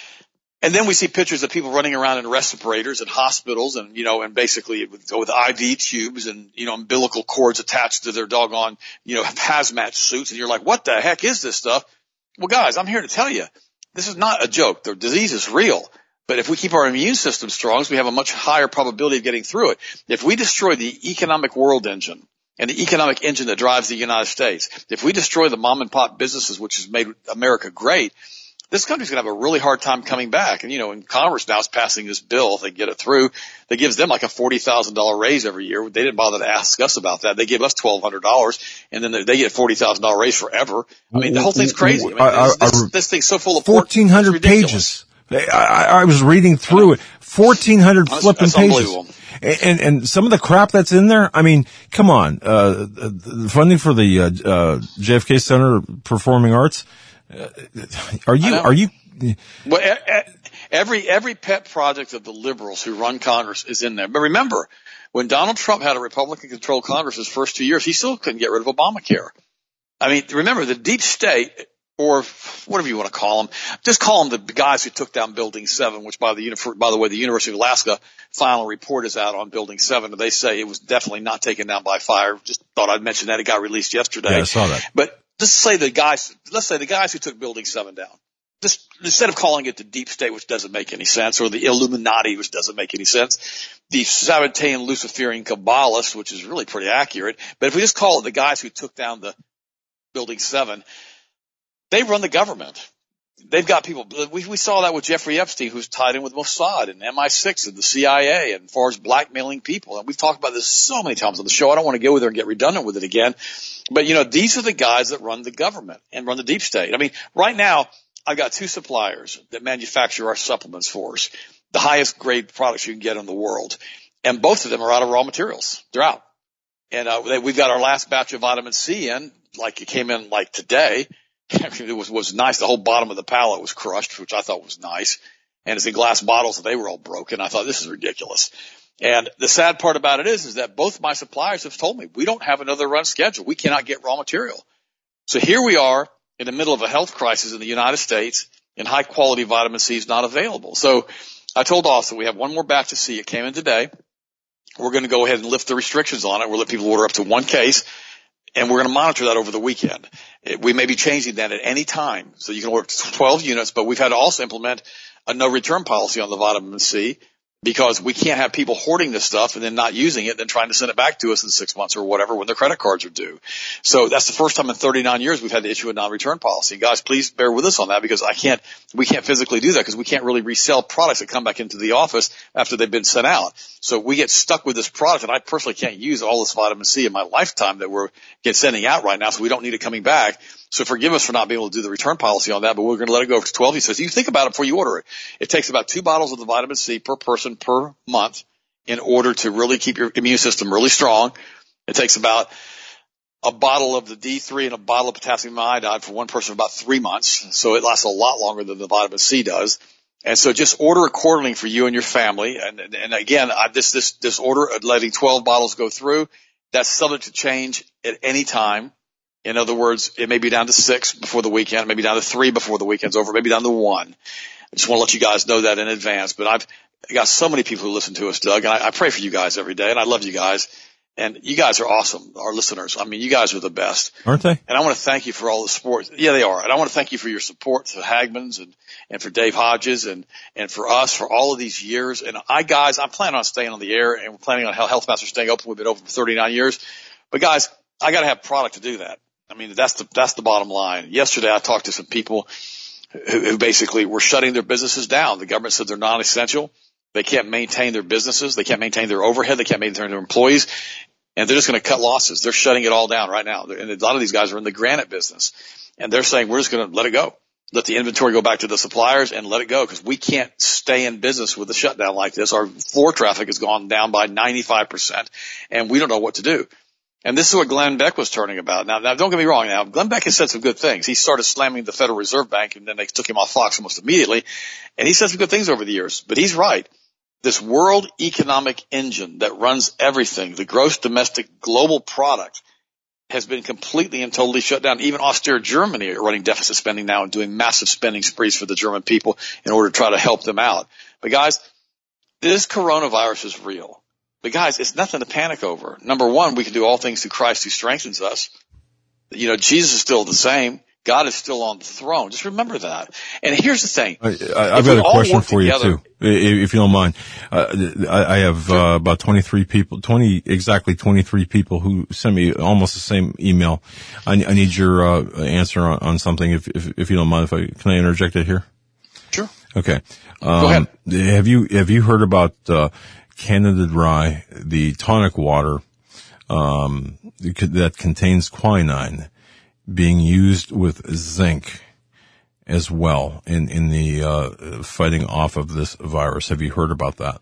And then we see pictures of people running around in respirators in hospitals and, and basically with IV tubes and, umbilical cords attached to their doggone, hazmat suits. And you're like, what the heck is this stuff? Well, guys, I'm here to tell you, this is not a joke. The disease is real. But if we keep our immune system strong, we have a much higher probability of getting through it. If we destroy the economic world engine and the economic engine that drives the United States. If we destroy the mom and pop businesses, which has made America great, this country's going to have a really hard time coming back. And, and Congress now is passing this bill, if they get it through, that gives them like a $40,000 raise every year. They didn't bother to ask us about that. They give us $1,200, and then they get a $40,000 raise forever. I mean, the whole thing's crazy. This thing's so full of 1,400 pages. I was reading through it. 1,400 flipping pages. And some of the crap that's in there, I mean, come on. The funding for the JFK Center Performing Arts, are you? Well, every pet project of the liberals who run Congress is in there. But remember, when Donald Trump had a Republican-controlled Congress his first 2 years, he still couldn't get rid of Obamacare. I mean, remember, the deep state, or whatever you want to call them, just call them the guys who took down Building 7, which by the way, the University of Alaska final report is out on Building 7, and they say it was definitely not taken down by fire. Just thought I'd mention that. It got released yesterday. Yeah, I saw that. But let's say the guys who took Building 7 down, just instead of calling it the deep state, which doesn't make any sense, or the Illuminati, which doesn't make any sense, the Sabbatean Luciferian Kabbalists, which is really pretty accurate. But if we just call it the guys who took down the Building 7, they run the government. They've got people. We saw that with Jeffrey Epstein, who's tied in with Mossad and MI6 and the CIA, and as far as blackmailing people. And we've talked about this so many times on the show. I don't want to go there and get redundant with it again. But, these are the guys that run the government and run the deep state. I mean, right now, I've got 2 suppliers that manufacture our supplements for us, the highest grade products you can get in the world. And both of them are out of raw materials. They're out. And we've got our last batch of vitamin C in, like it came in like today. It was nice. The whole bottom of the pallet was crushed, which I thought was nice. And it's in glass bottles, and they were all broken. I thought, this is ridiculous. And the sad part about it is that both my suppliers have told me we don't have another run schedule. We cannot get raw material. So here we are in the middle of a health crisis in the United States, and high quality vitamin C is not available. So I told Austin we have one more batch of C. It came in today. We're going to go ahead and lift the restrictions on it. We'll let people order up to 1 case. And we're going to monitor that over the weekend. We may be changing that at any time. So you can order 12 units, but we've had to also implement a no return policy on the vitamin C, because we can't have people hoarding this stuff and then not using it, then trying to send it back to us in 6 months or whatever when their credit cards are due. So that's the first time in 39 years we've had to issue a non-return policy. Guys, please bear with us on that, because we can't physically do that, because we can't really resell products that come back into the office after they've been sent out. So we get stuck with this product, and I personally can't use all this vitamin C in my lifetime that we're sending out right now, so we don't need it coming back. So forgive us for not being able to do the return policy on that, but we're going to let it go for 12. He says, you think about it before you order it. It takes about 2 bottles of the vitamin C per person per month in order to really keep your immune system really strong. It takes about a bottle of the D3 and a bottle of potassium iodide for one person for about 3 months. So it lasts a lot longer than the vitamin C does. And so just order accordingly for you and your family. And again, this order of letting 12 bottles go through, that's subject to change at any time. In other words, it may be down to 6 before the weekend, maybe down to 3 before the weekend's over, maybe down to 1. I just want to let you guys know that in advance. But I've got so many people who listen to us, Doug, and I pray for you guys every day, and I love you guys. And you guys are awesome, our listeners. I mean, you guys are the best. Aren't they? And I want to thank you for all the support. Yeah, they are. And I want to thank you for your support to Hagmans and for Dave Hodges and for us for all of these years. And I'm planning on staying on the air, and we're planning on Health Master staying open. We've been open for 39 years. But guys, I got to have product to do that. I mean, that's the bottom line. Yesterday, I talked to some people who basically were shutting their businesses down. The government said they're non-essential. They can't maintain their businesses. They can't maintain their overhead. They can't maintain their employees. And they're just going to cut losses. They're shutting it all down right now. And a lot of these guys are in the granite business. And they're saying, we're just going to let it go. Let the inventory go back to the suppliers and let it go, because we can't stay in business with a shutdown like this. Our floor traffic has gone down by 95%, and we don't know what to do. And this is what Glenn Beck was turning about. Now, don't get me wrong. Now, Glenn Beck has said some good things. He started slamming the Federal Reserve Bank, and then they took him off Fox almost immediately. And he said some good things over the years. But he's right. This world economic engine that runs everything, the gross domestic global product, has been completely and totally shut down. Even austere Germany are running deficit spending now and doing massive spending sprees for the German people in order to try to help them out. But guys, this coronavirus is real. But guys, it's nothing to panic over. Number one, we can do all things through Christ who strengthens us. Jesus is still the same. God is still on the throne. Just remember that. And here's the thing. I've got a question for you too, if you don't mind. I have about 23 people who sent me almost the same email. I need your answer on something, if you don't mind. Can I interject it here? Sure. Okay. Go ahead. Have you heard about Canada Dry, the tonic water that contains quinine, being used with zinc as well in the fighting off of this virus? Have you heard about that?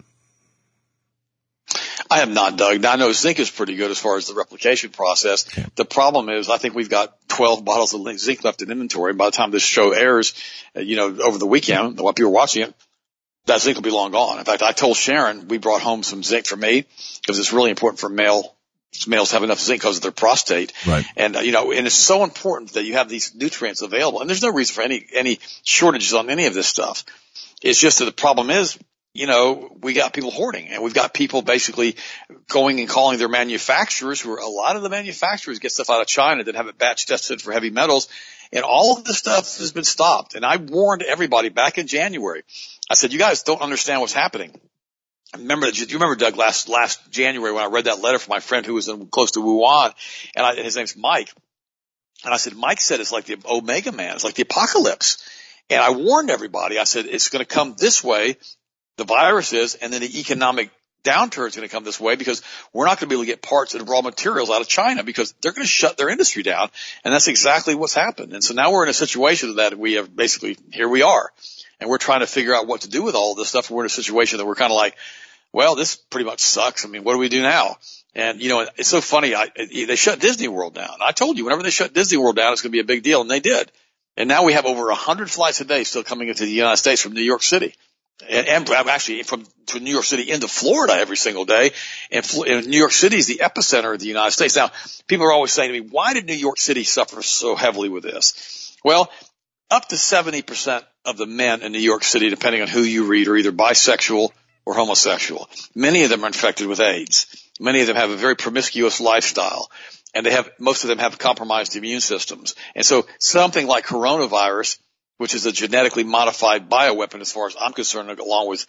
I have not, Doug. Now, I know zinc is pretty good as far as the replication process. Okay. The problem is I think we've got 12 bottles of zinc left in inventory. By the time this show airs, over the weekend, while people are watching it, that zinc will be long gone. In fact, I told Sharon we brought home some zinc for me because it's really important for males have enough zinc because of their prostate. Right. And, and it's so important that you have these nutrients available. And there's no reason for any shortages on any of this stuff. It's just that the problem is, we got people hoarding, and we've got people basically going and calling their manufacturers, a lot of the manufacturers get stuff out of China that have it batch tested for heavy metals, and all of this stuff has been stopped. And I warned everybody back in January. I said, you guys don't understand what's happening. Do you remember, Doug, last January when I read that letter from my friend who was close to Wuhan, and his name's Mike. And I said, Mike said it's like the Omega Man. It's like the apocalypse. And I warned everybody. I said, it's going to come this way, the virus is, and then the economic downturn is going to come this way because we're not going to be able to get parts and raw materials out of China because they're going to shut their industry down. And that's exactly what's happened. And so now we're in a situation that we have basically, here we are. And we're trying to figure out what to do with all of this stuff. We're in a situation that we're kind of like, well, this pretty much sucks. I mean, what do we do now? And, it's so funny. They shut Disney World down. I told you, whenever they shut Disney World down, it's going to be a big deal. And they did. And now we have over 100 flights a day still coming into the United States from New York City. And actually to New York City into Florida every single day. And New York City is the epicenter of the United States. Now, people are always saying to me, why did New York City suffer so heavily with this? Well, up to 70% of the men in New York City, depending on who you read, are either bisexual or homosexual. Many of them are infected with AIDS. Many of them have a very promiscuous lifestyle, and most of them have compromised immune systems. And so something like coronavirus, which is a genetically modified bioweapon as far as I'm concerned, along with,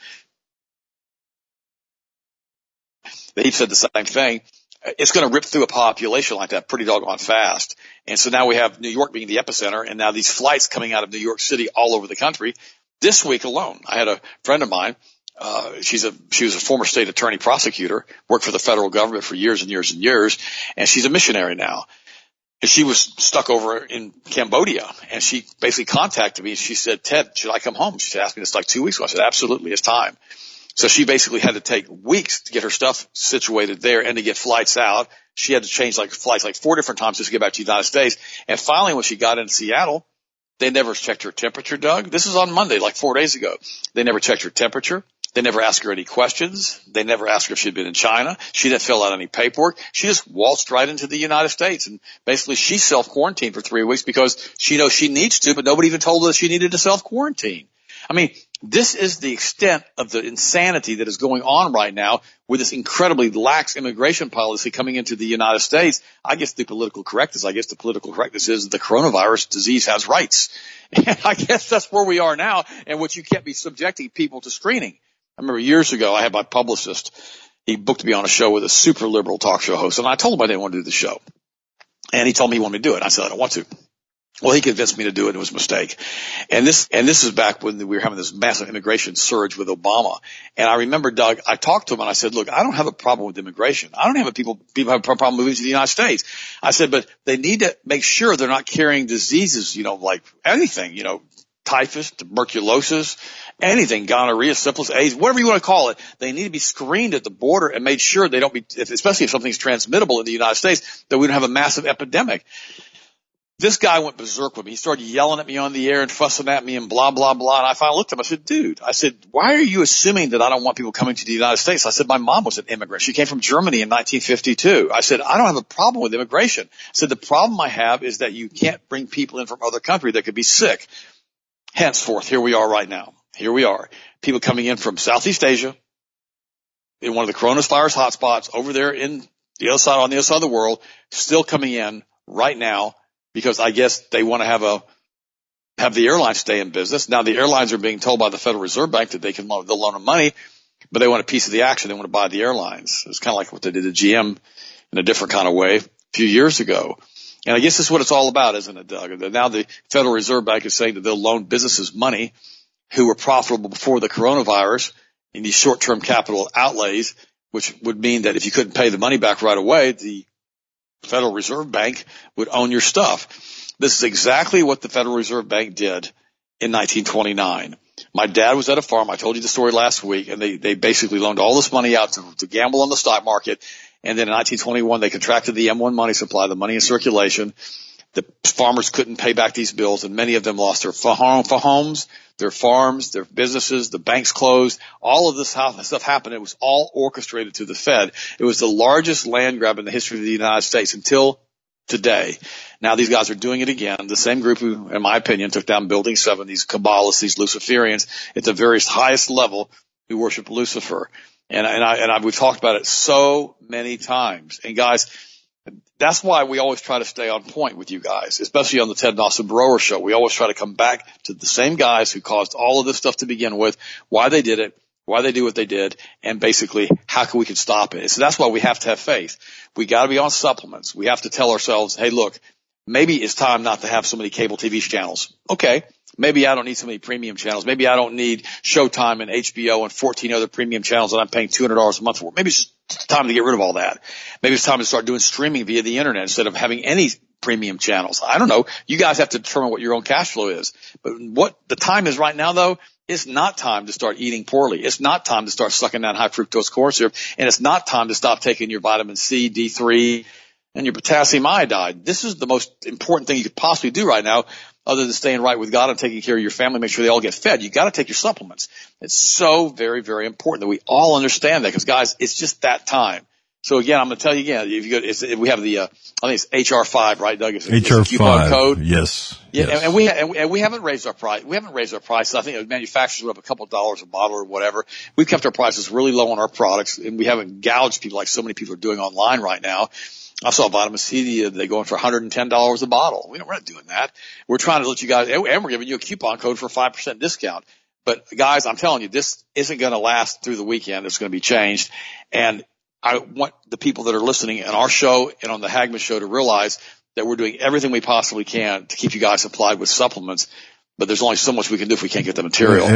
they said the same thing, it's going to rip through a population like that pretty doggone fast. And so now we have New York being the epicenter, and now these flights coming out of New York City all over the country. This week alone, I had a friend of mine, she was a former state attorney prosecutor, worked for the federal government for years and years and years, and she's a missionary now. And she was stuck over in Cambodia, and she basically contacted me. She said, Ted, should I come home? She asked me this like 2 weeks ago. I said, absolutely, it's time. So she basically had to take weeks to get her stuff situated there and to get flights out. She had to change flights 4 different times just to get back to the United States. And finally, when she got into Seattle, they never checked her temperature, Doug. This is on Monday, 4 days ago. They never checked her temperature. They never asked her any questions. They never asked her if she'd been in China. She didn't fill out any paperwork. She just waltzed right into the United States. And basically she self-quarantined for 3 weeks because she knows she needs to, but nobody even told her that she needed to self-quarantine. I mean, this is the extent of the insanity that is going on right now with this incredibly lax immigration policy coming into the United States. I guess the political correctness is the coronavirus disease has rights. And I guess that's where we are now, and what you can't be subjecting people to screening. I remember years ago I had my publicist, he booked me on a show with a super liberal talk show host, and I told him I didn't want to do the show. And he told me he wanted me to do it. I said, I don't want to. Well, he convinced me to do it. It was a mistake. And this is back when we were having this massive immigration surge with Obama. And I remember, Doug, I talked to him and I said, look, I don't have a problem with immigration. I don't have people have a problem moving to the United States. I said, but they need to make sure they're not carrying diseases, like anything, typhus, tuberculosis, anything, gonorrhea, syphilis, AIDS, whatever you want to call it. They need to be screened at the border and made sure they don't be, especially if something's transmittable in the United States, that we don't have a massive epidemic. This guy went berserk with me. He started yelling at me on the air and fussing at me and blah, blah, blah. And I finally looked at him. I said, dude, why are you assuming that I don't want people coming to the United States? I said, my mom was an immigrant. She came from Germany in 1952. I said, I don't have a problem with immigration. I said, the problem I have is that you can't bring people in from other countries that could be sick. Henceforth, here we are right now. Here we are. People coming in from Southeast Asia in one of the coronavirus hotspots over there in the other side, on the other side of the world, still coming in right now. because I guess they want to have the airlines stay in business. Now the airlines are being told by the Federal Reserve Bank that they'll loan them money, but they want a piece of the action. They want to buy the airlines. It's kind of like what they did to GM in a different kind of way a few years ago. And I guess this is what it's all about, isn't it, Doug? Now the Federal Reserve Bank is saying that they'll loan businesses money who were profitable before the coronavirus in these short-term capital outlays, which would mean that if you couldn't pay the money back right away, the Federal Reserve Bank would own your stuff. This is exactly what the Federal Reserve Bank did in 1929. My dad was at a farm. I told you the story last week, and they basically loaned all this money out to gamble on the stock market. And then in 1921, they contracted the M1 money supply, the money in circulation. The farmers couldn't pay back these bills, and many of them lost their homes, their farms, their businesses, the banks closed. All of this stuff happened. It was all orchestrated through the Fed. It was the largest land grab in the history of the United States until today. Now these guys are doing it again. The same group who, in my opinion, took down Building 7, these Kabbalists, these Luciferians, at the very highest level who worship Lucifer. And we've talked about it so many times. And guys, that's why we always try to stay on point with you guys, especially on the Ted Nossebrower show. We always try to come back to the same guys who caused all of this stuff to begin with, why they did it, why they do what they did, and basically how we can stop it. So that's why we have to have faith. We got to be on supplements. We have to tell ourselves, hey, look, maybe it's time not to have so many cable TV channels. Okay. Maybe I don't need so many premium channels. Maybe I don't need Showtime and HBO and 14 other premium channels that I'm paying $200 a month for. Maybe it's just time to get rid of all that. Maybe it's time to start doing streaming via the internet instead of having any premium channels. I don't know. You guys have to determine what your own cash flow is. But what the time is right now, though, it's not time to start eating poorly. It's not time to start sucking down high fructose corn syrup. And it's not time to stop taking your vitamin C, D3, and your potassium iodide. This is the most important thing you could possibly do right now, other than staying right with God and taking care of your family, make sure they all get fed. You got to take your supplements. It's so very, very important that we all understand that, because guys, it's just that time. So again, I'm going to tell you again, if you go, we have the, I think it's HR5, right, Doug? It's HR5. Coupon code. Yes. Yeah. Yes. And we haven't raised our price. We haven't raised our prices. I think the manufacturers went up a couple of dollars a bottle or whatever. We've kept our prices really low on our products, and we haven't gouged people like so many people are doing online right now. I saw vitamin C, they're going for $110 a bottle. We're not doing that. We're trying to let you guys, and we're giving you a coupon code for a 5% discount. But guys, I'm telling you, this isn't going to last through the weekend. It's going to be changed. And I want the people that are listening on our show and on the Hagmann show to realize that we're doing everything we possibly can to keep you guys supplied with supplements. But there's only so much we can do if we can't get the material.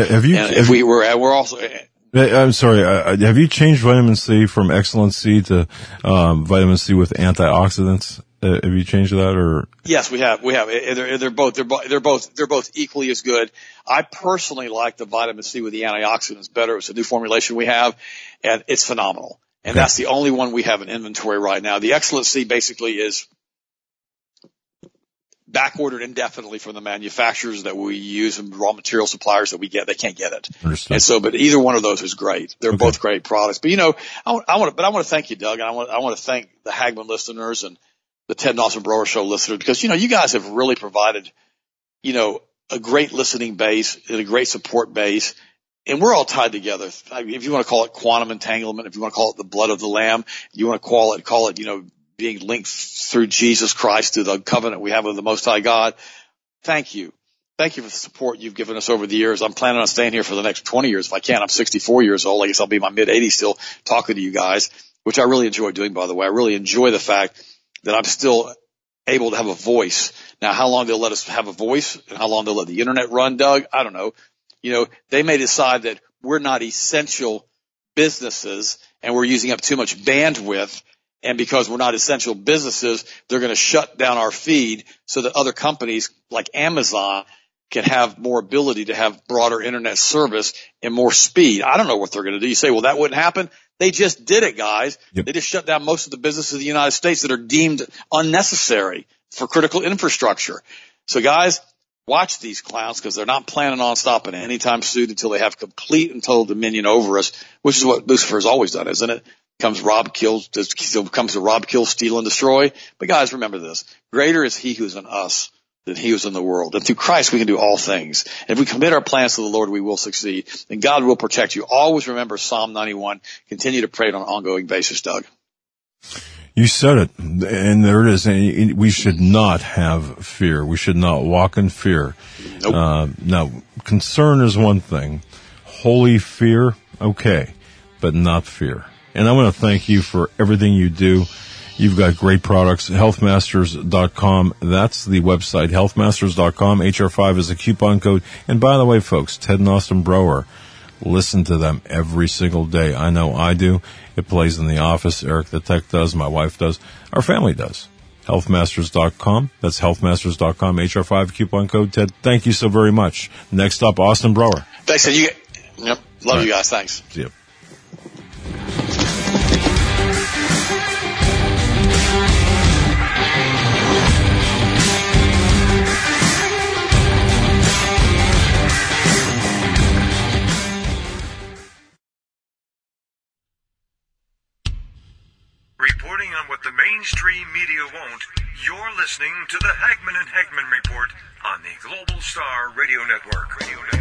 We're also. I'm sorry. Have you changed vitamin C from Excellent C to vitamin C with antioxidants? Have you changed that, or? Yes, we have. They're both equally as good. I personally like the vitamin C with the antioxidants better. It's a new formulation we have, and it's phenomenal. And that's the only one we have in inventory right now. The Excellent C basically is back ordered indefinitely from the manufacturers that we use and raw material suppliers that we get. They can't get it. Understood. And so, but either one of those is great. They're both great products. But I want to thank you, Doug, and I want to thank the Hagmann listeners and the Ted Nossebrower show listeners, because, you guys have really provided, a great listening base and a great support base. And we're all tied together. If you want to call it quantum entanglement, if you want to call it the blood of the Lamb, you want to call it, being linked through Jesus Christ to the covenant we have with the Most High God. Thank you. Thank you for the support you've given us over the years. I'm planning on staying here for the next 20 years if I can. I'm 64 years old. I guess I'll be in my mid-80s still talking to you guys, which I really enjoy doing, by the way. I really enjoy the fact that I'm still able to have a voice. Now, how long they'll let us have a voice and how long they'll let the internet run, Doug, I don't know. They may decide that we're not essential businesses and we're using up too much bandwidth. And because we're not essential businesses, they're going to shut down our feed so that other companies like Amazon can have more ability to have broader internet service and more speed. I don't know what they're going to do. You say, well, that wouldn't happen. They just did it, guys. Yep. They just shut down most of the businesses of the United States that are deemed unnecessary for critical infrastructure. So, guys, watch these clowns, because they're not planning on stopping anytime soon until they have complete and total dominion over us, which is what Lucifer has always done, isn't it? Comes to rob, kill, steal, and destroy. But guys, remember this. Greater is he who is in us than he who is in the world. And through Christ, we can do all things. And if we commit our plans to the Lord, we will succeed. And God will protect you. Always remember Psalm 91. Continue to pray it on an ongoing basis, Doug. You said it, and there it is. And we should not have fear. We should not walk in fear. Nope. Now, concern is one thing. Holy fear, okay, but not fear. And I want to thank you for everything you do. You've got great products. Healthmasters.com. That's the website. Healthmasters.com. HR5 is a coupon code. And by the way, folks, Ted and Austin Broer, listen to them every single day. I know I do. It plays in the office. Eric the tech does. My wife does. Our family does. Healthmasters.com. That's Healthmasters.com. HR5 coupon code. Ted, thank you so very much. Next up, Austin Broer. Thanks, Ted. Yep. Love you guys. Thanks. See you. Reporting on what the mainstream media won't, you're listening to the Hagman and Hagman Report on the Global Star Radio Network.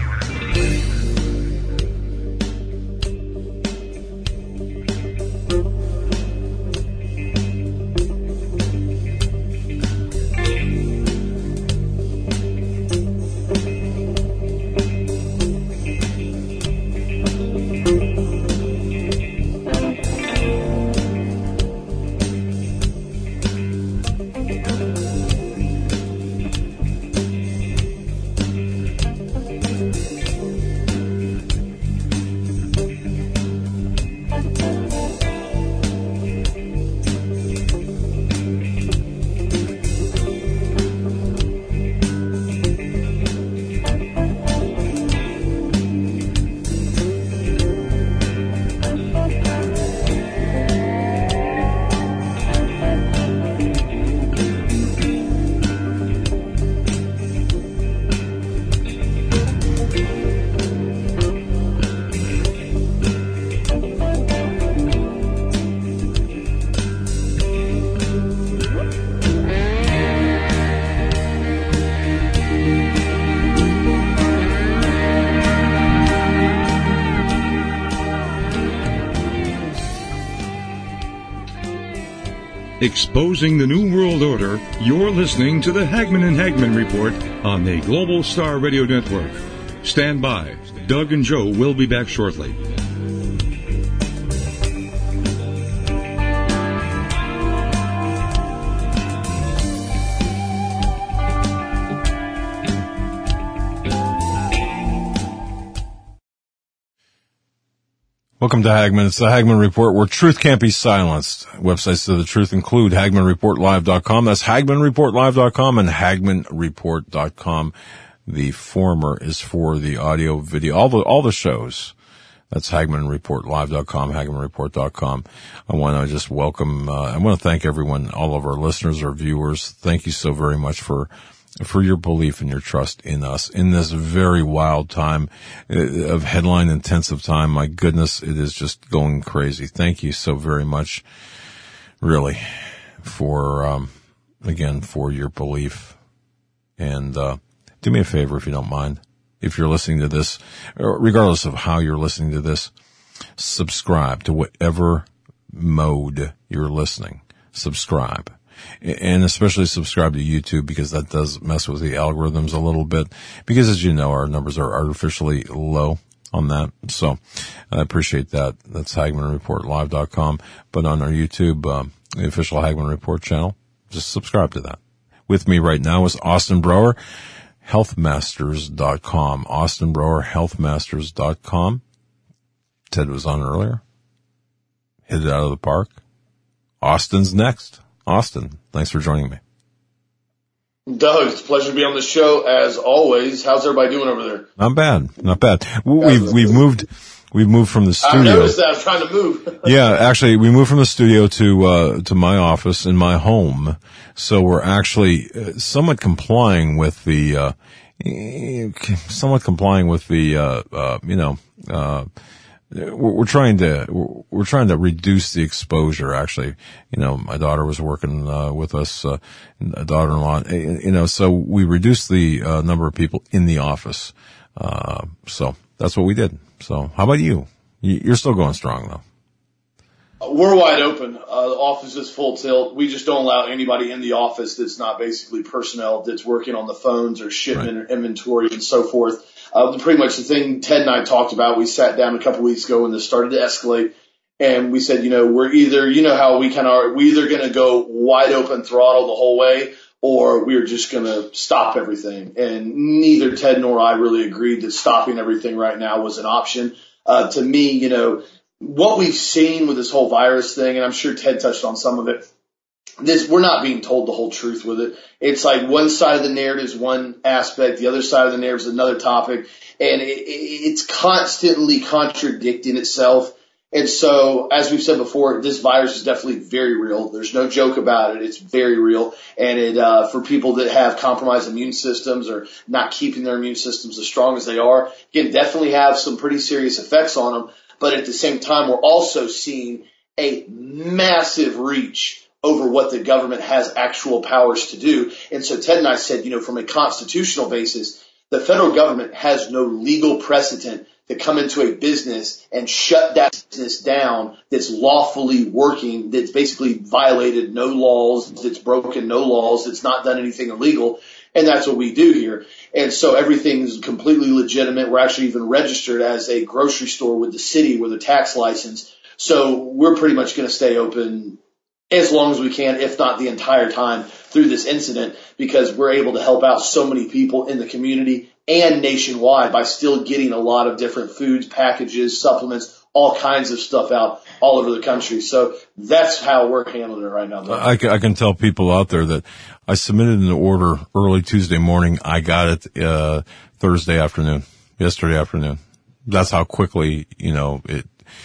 Exposing the New World Order, you're listening to the Hagman and Hagman Report on the Global Star Radio Network. Stand by. Doug and Joe will be back shortly. Welcome to Hagman. It's the Hagman Report, where truth can't be silenced. Websites to the truth include HagmanReportLive.com. That's HagmanReportLive.com and HagmanReport.com. The former is for the audio, video, all the shows. That's HagmanReportLive.com, HagmanReport.com. I want to just welcome, I want to thank everyone, all of our listeners, our viewers. Thank you so very much for your belief and your trust in us in this very wild time of headline intensive time. My goodness, it is just going crazy. Thank you so very much, really, for, again, for your belief. And, do me a favor if you don't mind. If you're listening to this, regardless of how you're listening to this, subscribe to whatever mode you're listening. Subscribe. And especially subscribe to YouTube, because that does mess with the algorithms a little bit. Because as you know, our numbers are artificially low on that. So I appreciate that. That's HagmanReportLive.com. But on our YouTube, the official Hagman Report channel, just subscribe to that. With me right now is Austin Broer, Healthmasters.com. Austin Broer, Healthmasters.com. Ted was on earlier. Hit it out of the park. Austin's next. Austin, thanks for joining me. Doug, it's a pleasure to be on the show as always. How's everybody doing over there? Not bad, not bad. We've moved from the studio. I noticed that. I'm trying to move. Yeah, actually, we moved from the studio to my office in my home. So we're actually somewhat complying with the we're trying to reduce the exposure. Actually, my daughter was working with us, daughter-in-law. So we reduced the number of people in the office. So that's what we did. So how about you? You're still going strong, though. We're wide open. The office is full tilt. We just don't allow anybody in the office that's not basically personnel that's working on the phones or shipment or inventory and so forth. Pretty much the thing Ted and I talked about, we sat down a couple weeks ago when this started to escalate, and we said, we're either, how we kind of are, we're either going to go wide open throttle the whole way, or we're just going to stop everything. And neither Ted nor I really agreed that stopping everything right now was an option. To me, what we've seen with this whole virus thing, and I'm sure Ted touched on some of it, we're not being told the whole truth with it. It's like one side of the narrative is one aspect, the other side of the narrative is another topic, and it's constantly contradicting itself. And so, as we've said before, this virus is definitely very real. There's no joke about it. It's very real. And for people that have compromised immune systems or not keeping their immune systems as strong as they are, can definitely have some pretty serious effects on them. But at the same time, we're also seeing a massive reach over what the government has actual powers to do. And so Ted and I said, from a constitutional basis, the federal government has no legal precedent to come into a business and shut that business down that's lawfully working, that's basically violated no laws, that's broken no laws, that's not done anything illegal. And that's what we do here. And so everything's completely legitimate. We're actually even registered as a grocery store with the city with a tax license. So we're pretty much going to stay open as long as we can, if not the entire time through this incident, because we're able to help out so many people in the community and nationwide by still getting a lot of different foods, packages, supplements, all kinds of stuff out all over the country. So that's how we're handling it right now. I can tell people out there that I submitted an order early Tuesday morning. I got it yesterday afternoon. That's how quickly, it.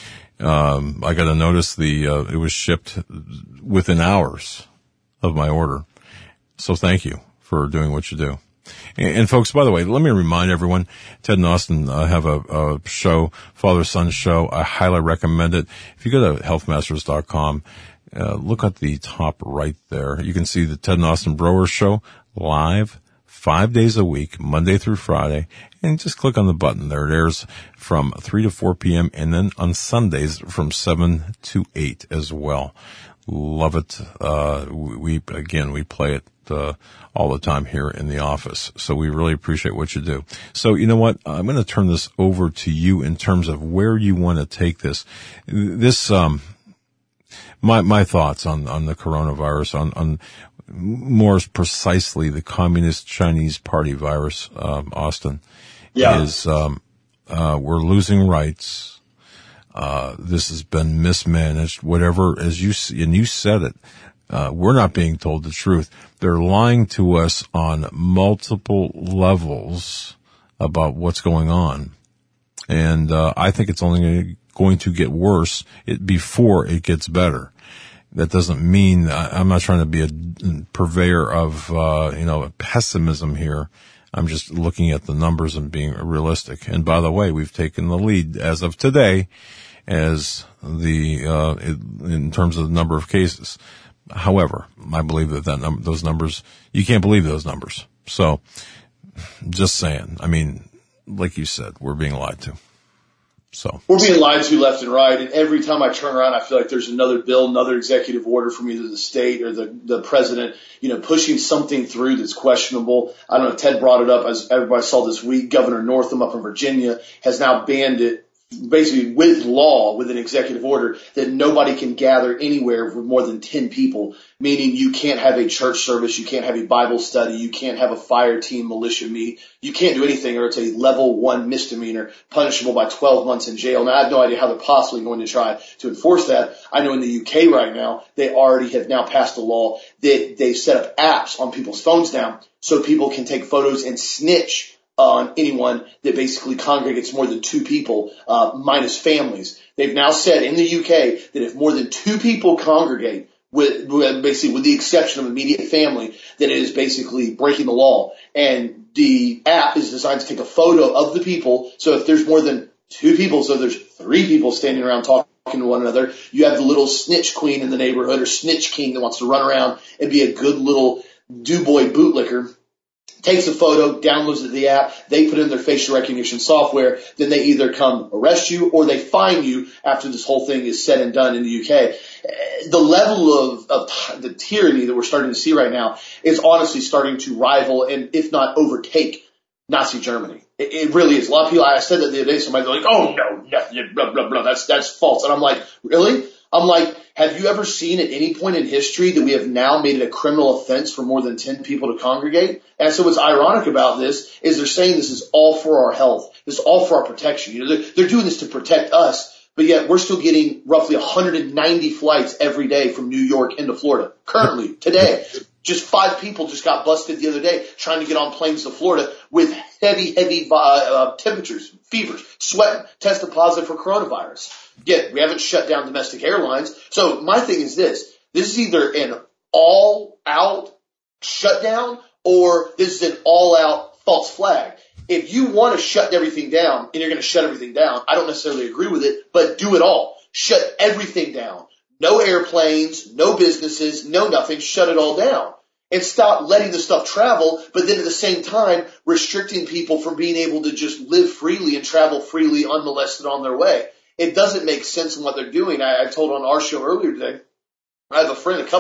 I got a notice it was shipped within hours of my order. So thank you for doing what you do. And folks, by the way, let me remind everyone, Ted and Austin have a show, father-son show. I highly recommend it. If you go to healthmasters.com, look at the top right there. You can see the Ted and Austin Broer show live 5 days a week, Monday through Friday, and just click on the button there. It airs from 3 to 4 p.m. and then on Sundays from 7 to 8 as well. Love it. We play it all the time here in the office. So we really appreciate what you do. So you know what? I'm going to turn this over to you in terms of where you want to take this. My thoughts on the coronavirus, on more precisely the Communist Chinese Party virus, Austin, is we're losing rights. This has been mismanaged, whatever, as you said it. We're not being told the truth. They're lying to us on multiple levels about what's going on. And I think it's only going to get worse before it gets better. That doesn't mean I'm not trying to be a purveyor of, pessimism here. I'm just looking at the numbers and being realistic. And by the way, we've taken the lead as of today as in terms of the number of cases. However, I believe that those numbers, you can't believe those numbers. So just saying, like you said, we're being lied to. So we're being lied to left and right, and every time I turn around, I feel like there's another bill, another executive order from either the state or the president, pushing something through that's questionable. I don't know, Ted brought it up, as everybody saw this week. Governor Northam up in Virginia has now banned it, basically with law, with an executive order, that nobody can gather anywhere with more than 10 people, meaning you can't have a church service, you can't have a Bible study, you can't have a fire team militia meet, you can't do anything, or it's a level 1 misdemeanor, punishable by 12 months in jail. Now, I have no idea how they're possibly going to try to enforce that. I know in the UK right now, they already have now passed a law that they set up apps on people's phones now so people can take photos and snitch on anyone that basically congregates more than 2 people, minus families. They've now said in the UK that if more than 2 people congregate, with the exception of immediate family, that it is basically breaking the law. And the app is designed to take a photo of the people. So if there's more than 2 people, so there's 3 people standing around talking to one another, you have the little snitch queen in the neighborhood or snitch king that wants to run around and be a good little do-boy bootlicker. takes a photo, downloads it to the app, they put in their facial recognition software, then they either come arrest you or they fine you after this whole thing is said and done in the UK. The level of the tyranny that we're starting to see right now is honestly starting to rival and if not overtake Nazi Germany. It really is. A lot of people, I said that the other day, somebody's like, oh no, blah, blah, blah, that's false. And I'm like, really? I'm like, have you ever seen at any point in history that we have now made it a criminal offense for more than 10 people to congregate? And so what's ironic about this is they're saying this is all for our health. This is all for our protection. You know, they're doing this to protect us, but yet we're still getting roughly 190 flights every day from New York into Florida. Currently, today, just 5 people just got busted the other day trying to get on planes to Florida with heavy temperatures, fevers, sweating, tested positive for coronavirus. Yet we haven't shut down domestic airlines. So my thing is this is either an all-out shutdown or this is an all-out false flag. If you want to shut everything down and you're going to shut everything down, I don't necessarily agree with it, but do it all. Shut everything down. No airplanes, no businesses, no nothing. Shut it all down. And stop letting the stuff travel, but then at the same time restricting people from being able to just live freely and travel freely unmolested on their way. It doesn't make sense in what they're doing. I told on our show earlier today, I have a friend, a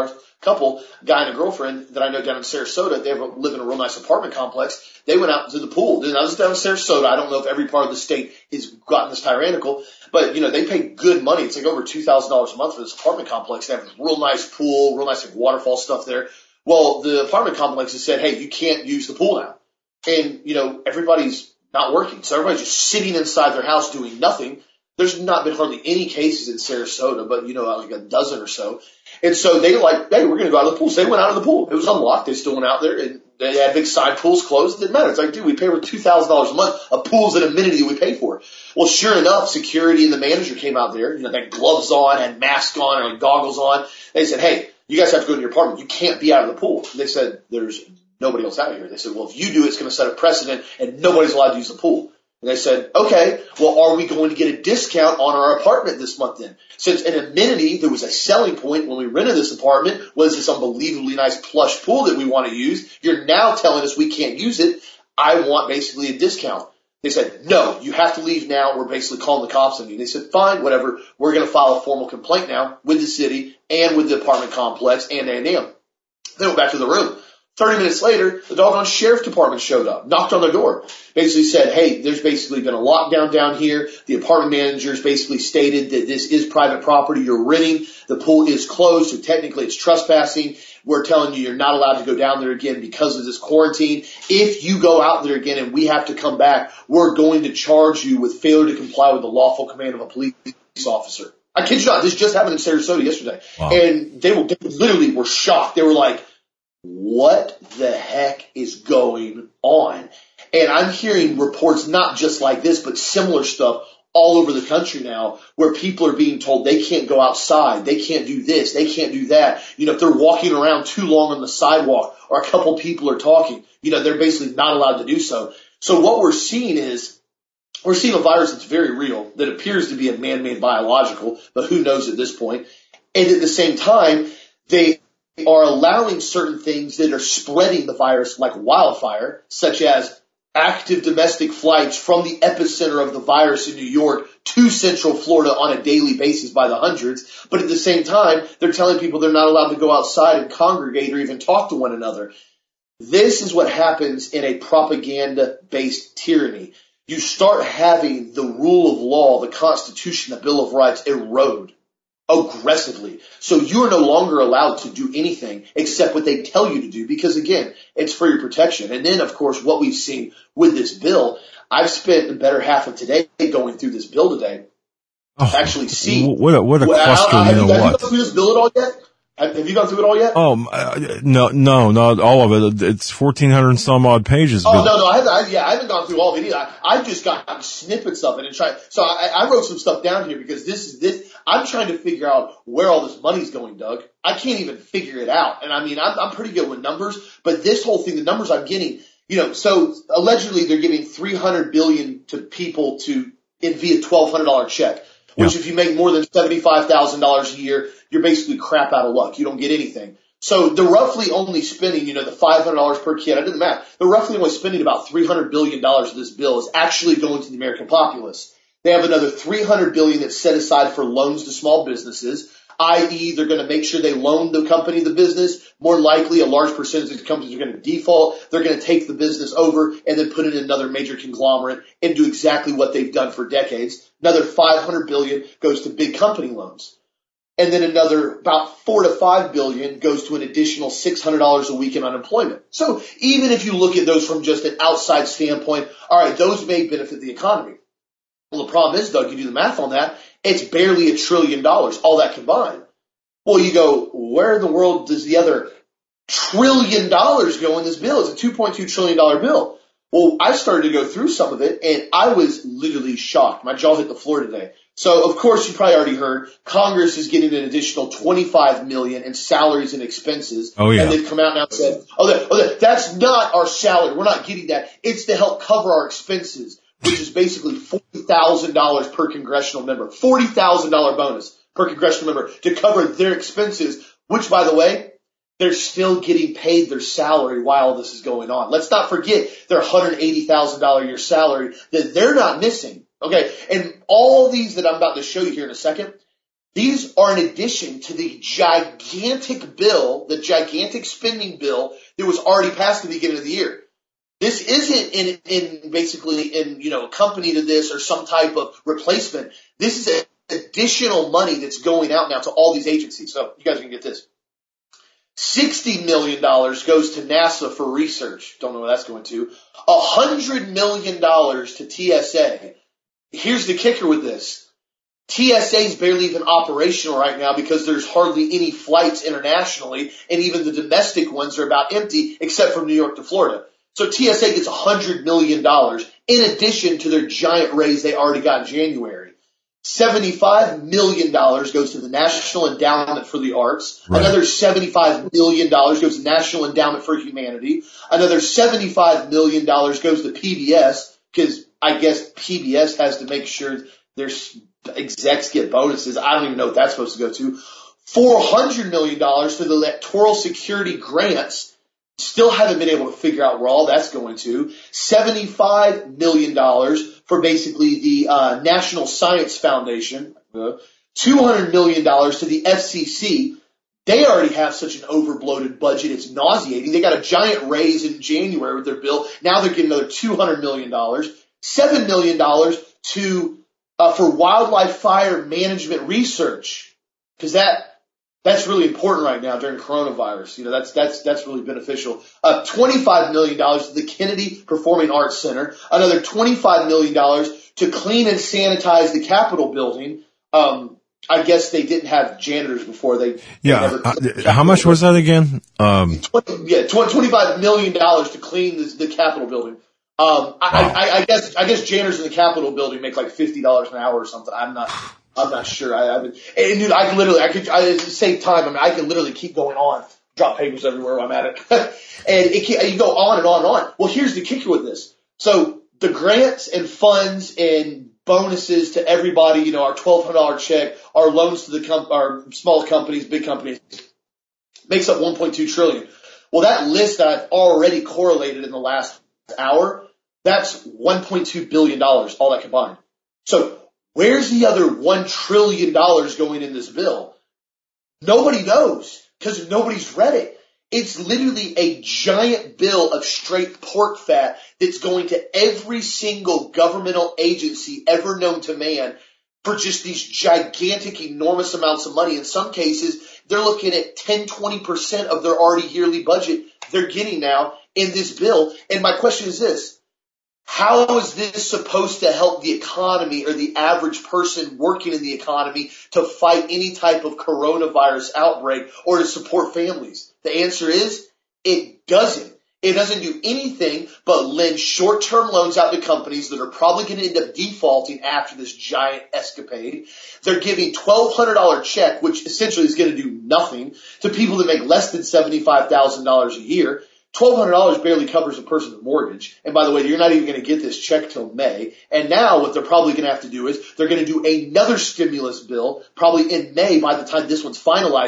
guy and a girlfriend that I know down in Sarasota. They live in a real nice apartment complex. They went out to the pool. And I was down in Sarasota. I don't know if every part of the state has gotten this tyrannical, but you know, they pay good money. It's like over $2,000 a month for this apartment complex. They have a real nice pool, real nice like waterfall stuff there. Well, the apartment complex has said, hey, you can't use the pool now. And, you know, everybody's not working. So everybody's just sitting inside their house doing nothing. There's not been hardly any cases in Sarasota, but, you know, like a dozen or so. And so they like, hey, we're going to go out of the pool. So they went out of the pool. It was unlocked. They still went out there and they had big side pools closed. It didn't matter. It's like, dude, we pay over $2,000 a month. A pool's an amenity we pay for. Well, sure enough, security and the manager came out there. You know, they had gloves on, had masks on, or goggles on. They said, hey, you guys have to go to your apartment. You can't be out of the pool. They said, there's nobody else out here. They said, well, if you do, it's going to set a precedent and nobody's allowed to use the pool. And they said, okay, well, are we going to get a discount on our apartment this month then? Since an amenity, there was a selling point when we rented this apartment, was this unbelievably nice plush pool that we want to use. You're now telling us we can't use it. I want basically a discount. They said, no, you have to leave now. We're basically calling the cops on you. They said, fine, whatever. We're going to file a formal complaint now with the city and with the apartment complex and A&M. They went back to the room. 30 minutes later, the doggone sheriff department showed up, knocked on their door, basically said, hey, there's basically been a lockdown down here. The apartment managers basically stated that this is private property you're renting. The pool is closed, so technically it's trespassing. We're telling you you're not allowed to go down there again because of this quarantine. If you go out there again and we have to come back, we're going to charge you with failure to comply with the lawful command of a police officer. I kid you not, this just happened in Sarasota yesterday. Wow. And they literally were shocked. They were like, what the heck is going on? And I'm hearing reports not just like this, but similar stuff all over the country now where people are being told they can't go outside, they can't do this, they can't do that. You know, if they're walking around too long on the sidewalk or a couple people are talking, you know, they're basically not allowed to do so. So what we're seeing is we're seeing a virus that's very real, that appears to be a man-made biological, but who knows at this point. And at the same time, they are allowing certain things that are spreading the virus like wildfire, such as active domestic flights from the epicenter of the virus in New York to Central Florida on a daily basis by the hundreds. But at the same time, they're telling people they're not allowed to go outside and congregate or even talk to one another. This is what happens in a propaganda-based tyranny. You start having the rule of law, the Constitution, the Bill of Rights erode aggressively. So you are no longer allowed to do anything except what they tell you to do because, again, it's for your protection. And then, of course, what we've seen with this bill, I've spent the better half of today going through this bill today. Actually see. What a cluster. Have you gone through this bill at all yet? Have you gone through it all yet? No, not all of it. It's 1,400 and some odd pages. Oh, no, I haven't gone through all of it either. I've just got snippets of it and tried. So I wrote some stuff down here because this. I'm trying to figure out where all this money's going, Doug. I can't even figure it out. And I mean, I'm pretty good with numbers, but this whole thing, the numbers I'm getting, you know, so allegedly they're giving $300 billion to people via $1,200 check, which if you make more than $75,000 a year, you're basically crap out of luck. You don't get anything. So they're roughly only spending, the $500 per kid. I did the math. They're roughly only spending about $300 billion of this bill is actually going to the American populace. They have another $300 billion that's set aside for loans to small businesses, i.e. they're going to make sure they loan the company the business. More likely, a large percentage of the companies are going to default. They're going to take the business over and then put it in another major conglomerate and do exactly what they've done for decades. Another $500 billion goes to big company loans. And then another about $4 to $5 billion goes to an additional $600 a week in unemployment. So even if you look at those from just an outside standpoint, all right, those may benefit the economy. Well, the problem is, Doug, you do the math on that, it's barely $1 trillion, all that combined. Well, you go, where in the world does the other $1 trillion go in this bill? It's a $2.2 trillion bill. Well, I started to go through some of it, and I was literally shocked. My jaw hit the floor today. So, of course, you probably already heard Congress is getting an additional $25 million in salaries and expenses. Oh, yeah. And they've come out now and said, that's not our salary. We're not getting that. It's to help cover our expenses, which is basically $40,000 per congressional member. $40,000 bonus per congressional member to cover their expenses, which, by the way, they're still getting paid their salary while this is going on. Let's not forget their $180,000 a year salary that they're not missing. Okay, and all these that I'm about to show you here in a second, these are in addition to the gigantic bill, the gigantic spending bill that was already passed at the beginning of the year. This isn't in accompany to this or some type of replacement. This is additional money that's going out now to all these agencies. So you guys can get this. $60 million goes to NASA for research. Don't know where that's going to. $100 million to TSA. Here's the kicker with this. TSA is barely even operational right now because there's hardly any flights internationally, and even the domestic ones are about empty except from New York to Florida. So TSA gets $100 million in addition to their giant raise they already got in January. $75 million goes to the National Endowment for the Arts. Right. Another $75 million goes to the National Endowment for Humanity. Another $75 million goes to PBS because I guess PBS has to make sure their execs get bonuses. I don't even know what that's supposed to go to. $400 million to the electoral security grants. Still haven't been able to figure out where all that's going to. $75 million for basically the National Science Foundation. $200 million to the FCC. They already have such an overbloated budget, it's nauseating. They got a giant raise in January with their bill. Now they're getting another $200 million. $7 million for wildlife fire management research. Because that's really important right now during coronavirus. That's really beneficial. $25 million to the Kennedy Performing Arts Center. Another $25 million to clean and sanitize the Capitol building. I guess they didn't have janitors before. How much was that again? $25 million to clean the Capitol building. I guess janitors in the Capitol building make like $50 an hour or something. I'm not sure. I could save time. I mean, I can literally keep going on, drop papers everywhere while I'm at it. And you go on and on and on. Well, here's the kicker with this. So the grants and funds and bonuses to everybody, our $1,200 check, our loans to our small companies, big companies, makes up $1.2 trillion. Well, that list that I've already correlated in the last hour, that's $1.2 billion, all that combined. So where's the other $1 trillion going in this bill? Nobody knows because nobody's read it. It's literally a giant bill of straight pork fat that's going to every single governmental agency ever known to man for just these gigantic, enormous amounts of money. In some cases, they're looking at 10, 20% of their already yearly budget they're getting now in this bill. And my question is this. How is this supposed to help the economy or the average person working in the economy to fight any type of coronavirus outbreak or to support families? The answer is it doesn't. It doesn't do anything but lend short-term loans out to companies that are probably going to end up defaulting after this giant escapade. They're giving $1,200 check, which essentially is going to do nothing, to people that make less than $75,000 a year. $1,200 barely covers a person's mortgage. And by the way, you're not even going to get this check till May. And now what they're probably going to have to do is they're going to do another stimulus bill probably in May by the time this one's finalized.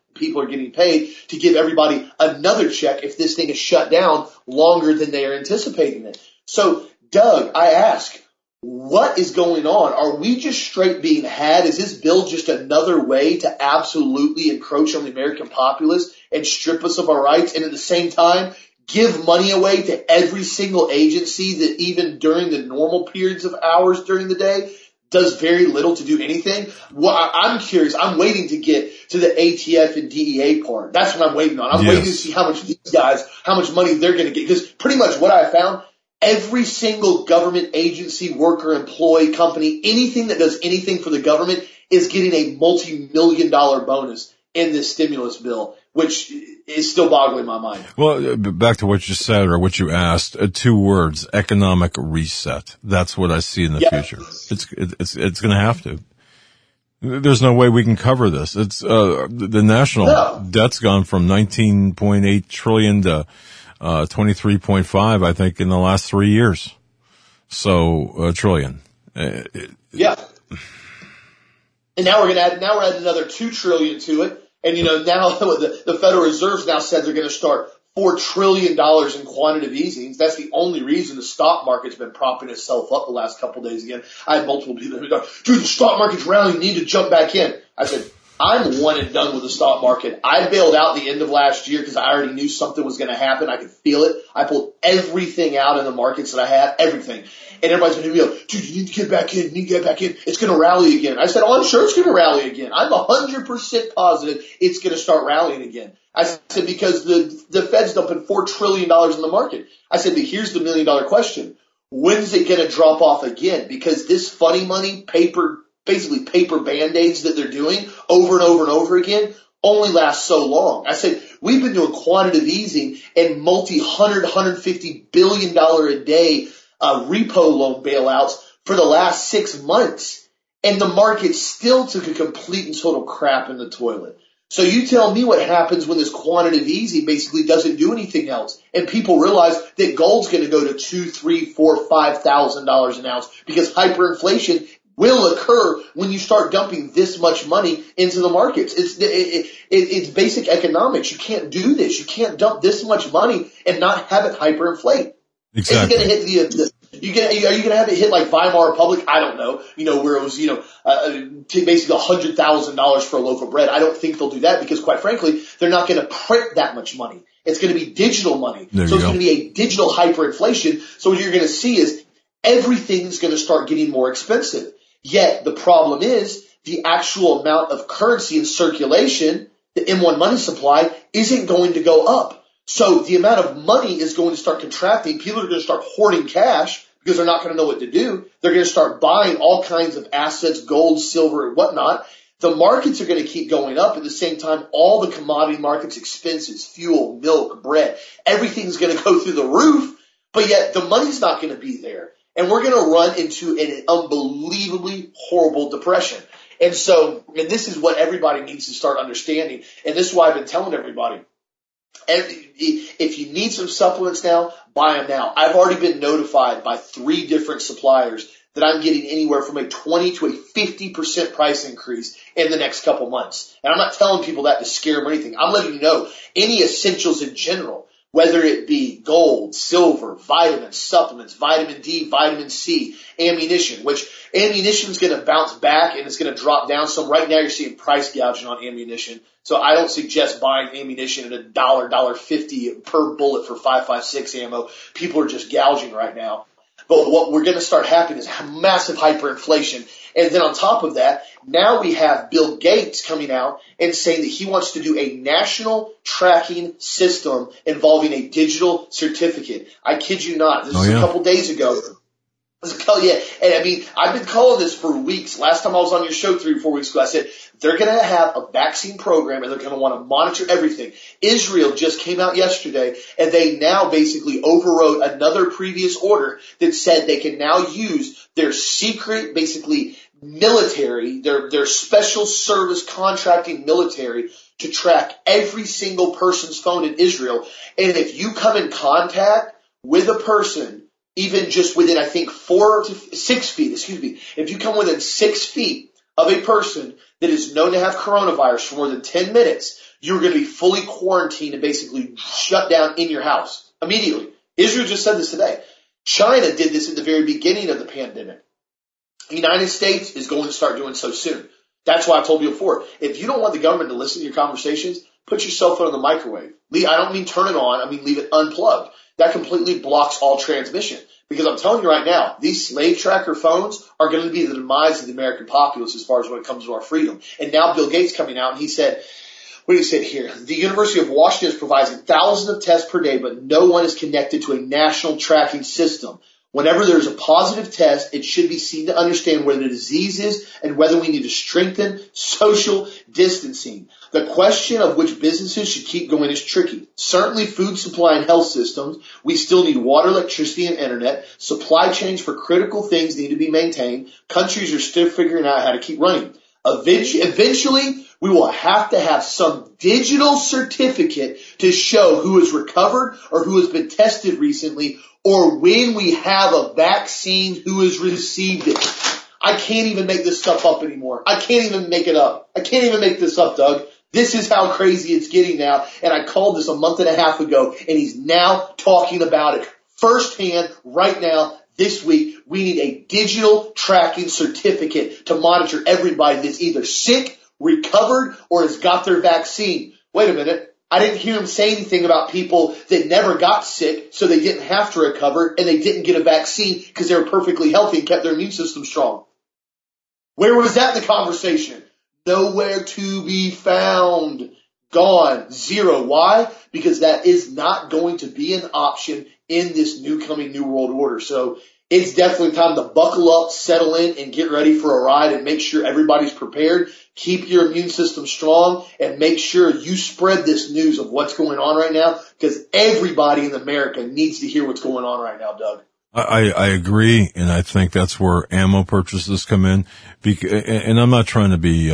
people are getting paid to give everybody another check if this thing is shut down longer than they are anticipating it. So, Doug, I ask, what is going on? Are we just straight being had? Is this bill just another way to absolutely encroach on the American populace and strip us of our rights, and at the same time give money away to every single agency that even during the normal periods of hours during the day does very little to do anything? Well, I'm curious. I'm waiting to get to the ATF and DEA part. That's what I'm waiting on. I'm waiting to see how much money they're going to get. Because pretty much what I found, every single government agency, worker, employee, company, anything that does anything for the government is getting a multi-million-dollar bonus in this stimulus bill, which is still boggling my mind. Well, back to what you said or what you asked, 2 words, economic reset. That's what I see in the future. It's going to have to. There's no way we can cover this. It's, the national debt's gone from 19.8 trillion to, 23.5, I think, in the last 3 years. So, trillion. Yeah. And now we're add another $2 trillion to it. And now the Federal Reserve's now said they're going to start $4 trillion in quantitative easings. That's the only reason the stock market's been propping itself up the last couple of days again. I had multiple people who go, dude, the stock market's rallying, you need to jump back in. I said, I'm one and done with the stock market. I bailed out the end of last year because I already knew something was going to happen. I could feel it. I pulled everything out in the markets that I had, everything. And everybody's going to be like, dude, you need to get back in. You need to get back in. It's going to rally again. I said, oh, I'm sure it's going to rally again. I'm 100% positive it's going to start rallying again. I said, because the Fed's dumping $4 trillion in the market. I said, but here's the $1 million question. When's it going to drop off again? Because this funny money, basically paper Band-Aids that they're doing over and over and over again only lasts so long. I said, we've been doing quantitative easing and $150 billion a day repo loan bailouts for the last 6 months. And the market still took a complete and total crap in the toilet. So you tell me what happens when this quantitative easing basically doesn't do anything else, and people realize that gold's going to go to $2,000, $3,000, $4,000, $5,000 an ounce because hyperinflation will occur when you start dumping this much money into the markets. It's basic economics. You can't do this. You can't dump this much money and not have it hyperinflate. Exactly. Is it going to hit are you going to have it hit like Weimar Republic? I don't know. Where it was, basically $100,000 for a loaf of bread. I don't think they'll do that because, quite frankly, they're not going to print that much money. It's going to be digital money. So it's going to be a digital hyperinflation. So what you're going to see is everything's going to start getting more expensive. Yet the problem is the actual amount of currency in circulation, the M1 money supply, isn't going to go up. So the amount of money is going to start contracting. People are going to start hoarding cash because they're not going to know what to do. They're going to start buying all kinds of assets, gold, silver, and whatnot. The markets are going to keep going up. At the same time, all the commodity markets, expenses, fuel, milk, bread, everything's going to go through the roof, but yet the money's not going to be there. And we're going to run into an unbelievably horrible depression. And this is what everybody needs to start understanding. And this is why I've been telling everybody. If you need some supplements now, buy them now. I've already been notified by 3 different suppliers that I'm getting anywhere from a 20 to a 50% price increase in the next couple months. And I'm not telling people that to scare them or anything. I'm letting you know any essentials in general, whether it be gold, silver, vitamins, supplements, vitamin D, vitamin C, ammunition, which ammunition is going to bounce back and it's going to drop down some. Right now you're seeing price gouging on ammunition. So I don't suggest buying ammunition at $1.50 per bullet for 5.56 ammo. People are just gouging right now. But what we're going to start happening is massive hyperinflation. And then on top of that, now we have Bill Gates coming out and saying that he wants to do a national tracking system involving a digital certificate. I kid you not. This was a couple days ago. Yeah, and I mean, I've been calling this for weeks. Last time I was on your show 3 or 4 weeks ago, I said they're going to have a vaccine program and they're going to want to monitor everything. Israel just came out yesterday and they now basically overrode another previous order that said they can now use their secret, basically military, their special service contracting military to track every single person's phone in Israel. And if you come in contact with a person, even just within, I think, 4 to 6 feet, if you come within 6 feet of a person that is known to have coronavirus for more than 10 minutes, you're going to be fully quarantined and basically shut down in your house immediately. Israel just said this today. China did this at the very beginning of the pandemic. The United States is going to start doing so soon. That's why I told you before, if you don't want the government to listen to your conversations, put your cell phone in the microwave. I don't mean turn it on. I mean leave it unplugged. That completely blocks all transmission. Because I'm telling you right now, these slave tracker phones are going to be the demise of the American populace as far as when it comes to our freedom. And now Bill Gates coming out and he said, what did he say here? The University of Washington is providing thousands of tests per day, but no one is connected to a national tracking system. Whenever there's a positive test, it should be seen to understand where the disease is and whether we need to strengthen social distancing. The question of which businesses should keep going is tricky. Certainly food supply and health systems. We still need water, electricity, and internet. Supply chains for critical things need to be maintained. Countries are still figuring out how to keep running. Eventually, we will have to have some digital certificate to show who has recovered or who has been tested recently, or when we have a vaccine, who has received it. I can't even make this stuff up anymore. I can't even make it up. I can't even make this up, Doug. This is how crazy it's getting now. And I called this a month and a half ago, and he's now talking about it firsthand right now. This week, we need a digital tracking certificate to monitor everybody that's either sick, recovered, or has got their vaccine. Wait a minute. I didn't hear him say anything about people that never got sick, so they didn't have to recover, and they didn't get a vaccine because they were perfectly healthy and kept their immune system strong. Where was that in the conversation? Nowhere to be found. Gone. Zero. Why? Because that is not going to be an option in this coming New World Order. So it's definitely time to buckle up, settle in, and get ready for a ride and make sure everybody's prepared. Keep your immune system strong and make sure you spread this news of what's going on right now, because everybody in America needs to hear what's going on right now, Doug. I agree, and I think that's where ammo purchases come in. And I'm not trying to be,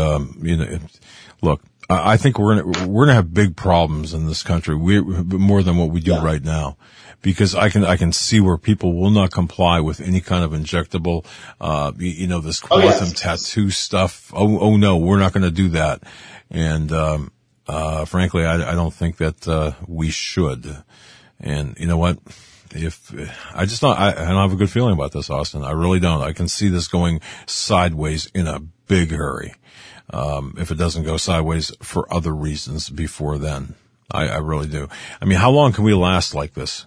look, I think we're gonna have big problems in this country, more than what we do right now. Because I can see where people will not comply with any kind of injectable, this quantum tattoo stuff. Oh no, we're not going to do that. And, frankly, I don't think that, we should. And you know what? I don't have a good feeling about this, Austin. I really don't. I can see this going sideways in a big hurry. If it doesn't go sideways for other reasons before then. I really do. I mean, how long can we last like this?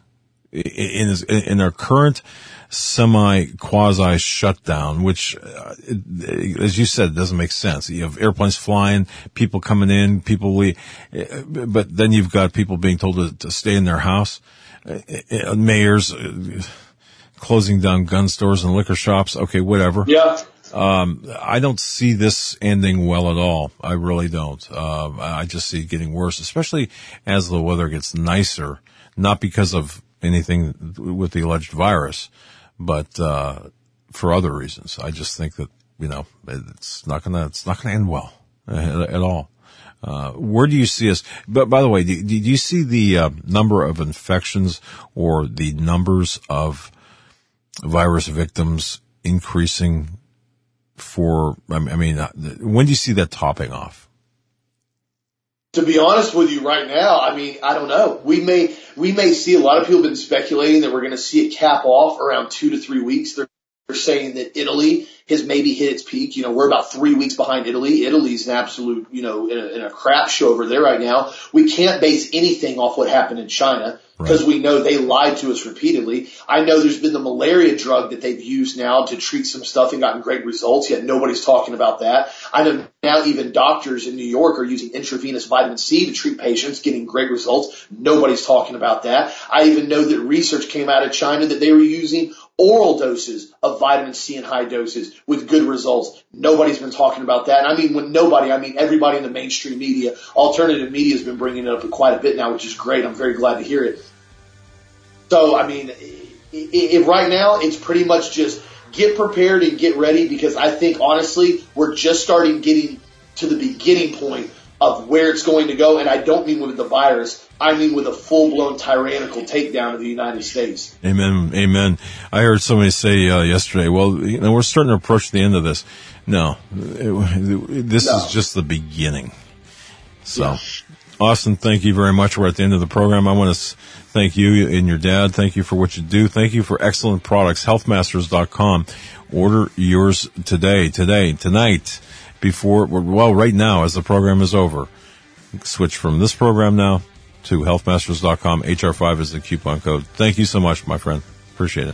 In our current semi-quasi shutdown, which, as you said, doesn't make sense. You have airplanes flying, people coming in, people leave, but then you've got people being told to stay in their house. Mayors closing down gun stores and liquor shops. Okay, whatever. Yeah. I don't see this ending well at all. I really don't. I just see it getting worse, especially as the weather gets nicer, not because of anything with the alleged virus, but for other reasons. I just think that, it's not gonna end well at all. Where do you see us? But by the way, did you see the number of infections or the numbers of virus victims increasing when do you see that topping off? To be honest with you right now, I don't know. We may see, a lot of people have been speculating that we're going to see it cap off around 2 to 3 weeks. They're saying that Italy has maybe hit its peak. We're about 3 weeks behind Italy. Italy's an absolute, in a crap show over there right now. We can't base anything off what happened in China because we know they lied to us repeatedly. I know there's been the malaria drug that they've used now to treat some stuff and gotten great results, yet nobody's talking about that. I know now even doctors in New York are using intravenous vitamin C to treat patients, getting great results. Nobody's talking about that. I even know that research came out of China that they were using oral doses of vitamin C in high doses with good results. Nobody's been talking about that. And when nobody, everybody in the mainstream media. Alternative media has been bringing it up quite a bit now, which is great. I'm very glad to hear it. So, right now, it's pretty much just get prepared and get ready, because I think, honestly, we're just starting getting to the beginning point of where it's going to go. And I don't mean with the virus. I mean with a full-blown tyrannical takedown of the United States. Amen. Amen. I heard somebody say yesterday, well, we're starting to approach the end of this. No, this is just the beginning. So, Austin, thank you very much. We're at the end of the program. I want to thank you and your dad. Thank you for what you do. Thank you for excellent products. Healthmasters.com. Order yours today, tonight, right now as the program is over. Switch from this program now to healthmasters.com. HR5 is the coupon code. Thank you so much, my friend. Appreciate it.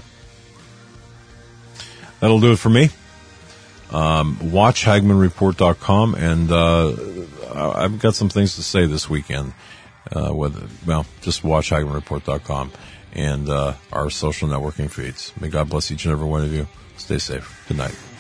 That'll do it for me. Watch HagmannReport.com, and I've got some things to say this weekend. Just watch HagmannReport.com and our social networking feeds. May God bless each and every one of you. Stay safe. Good night.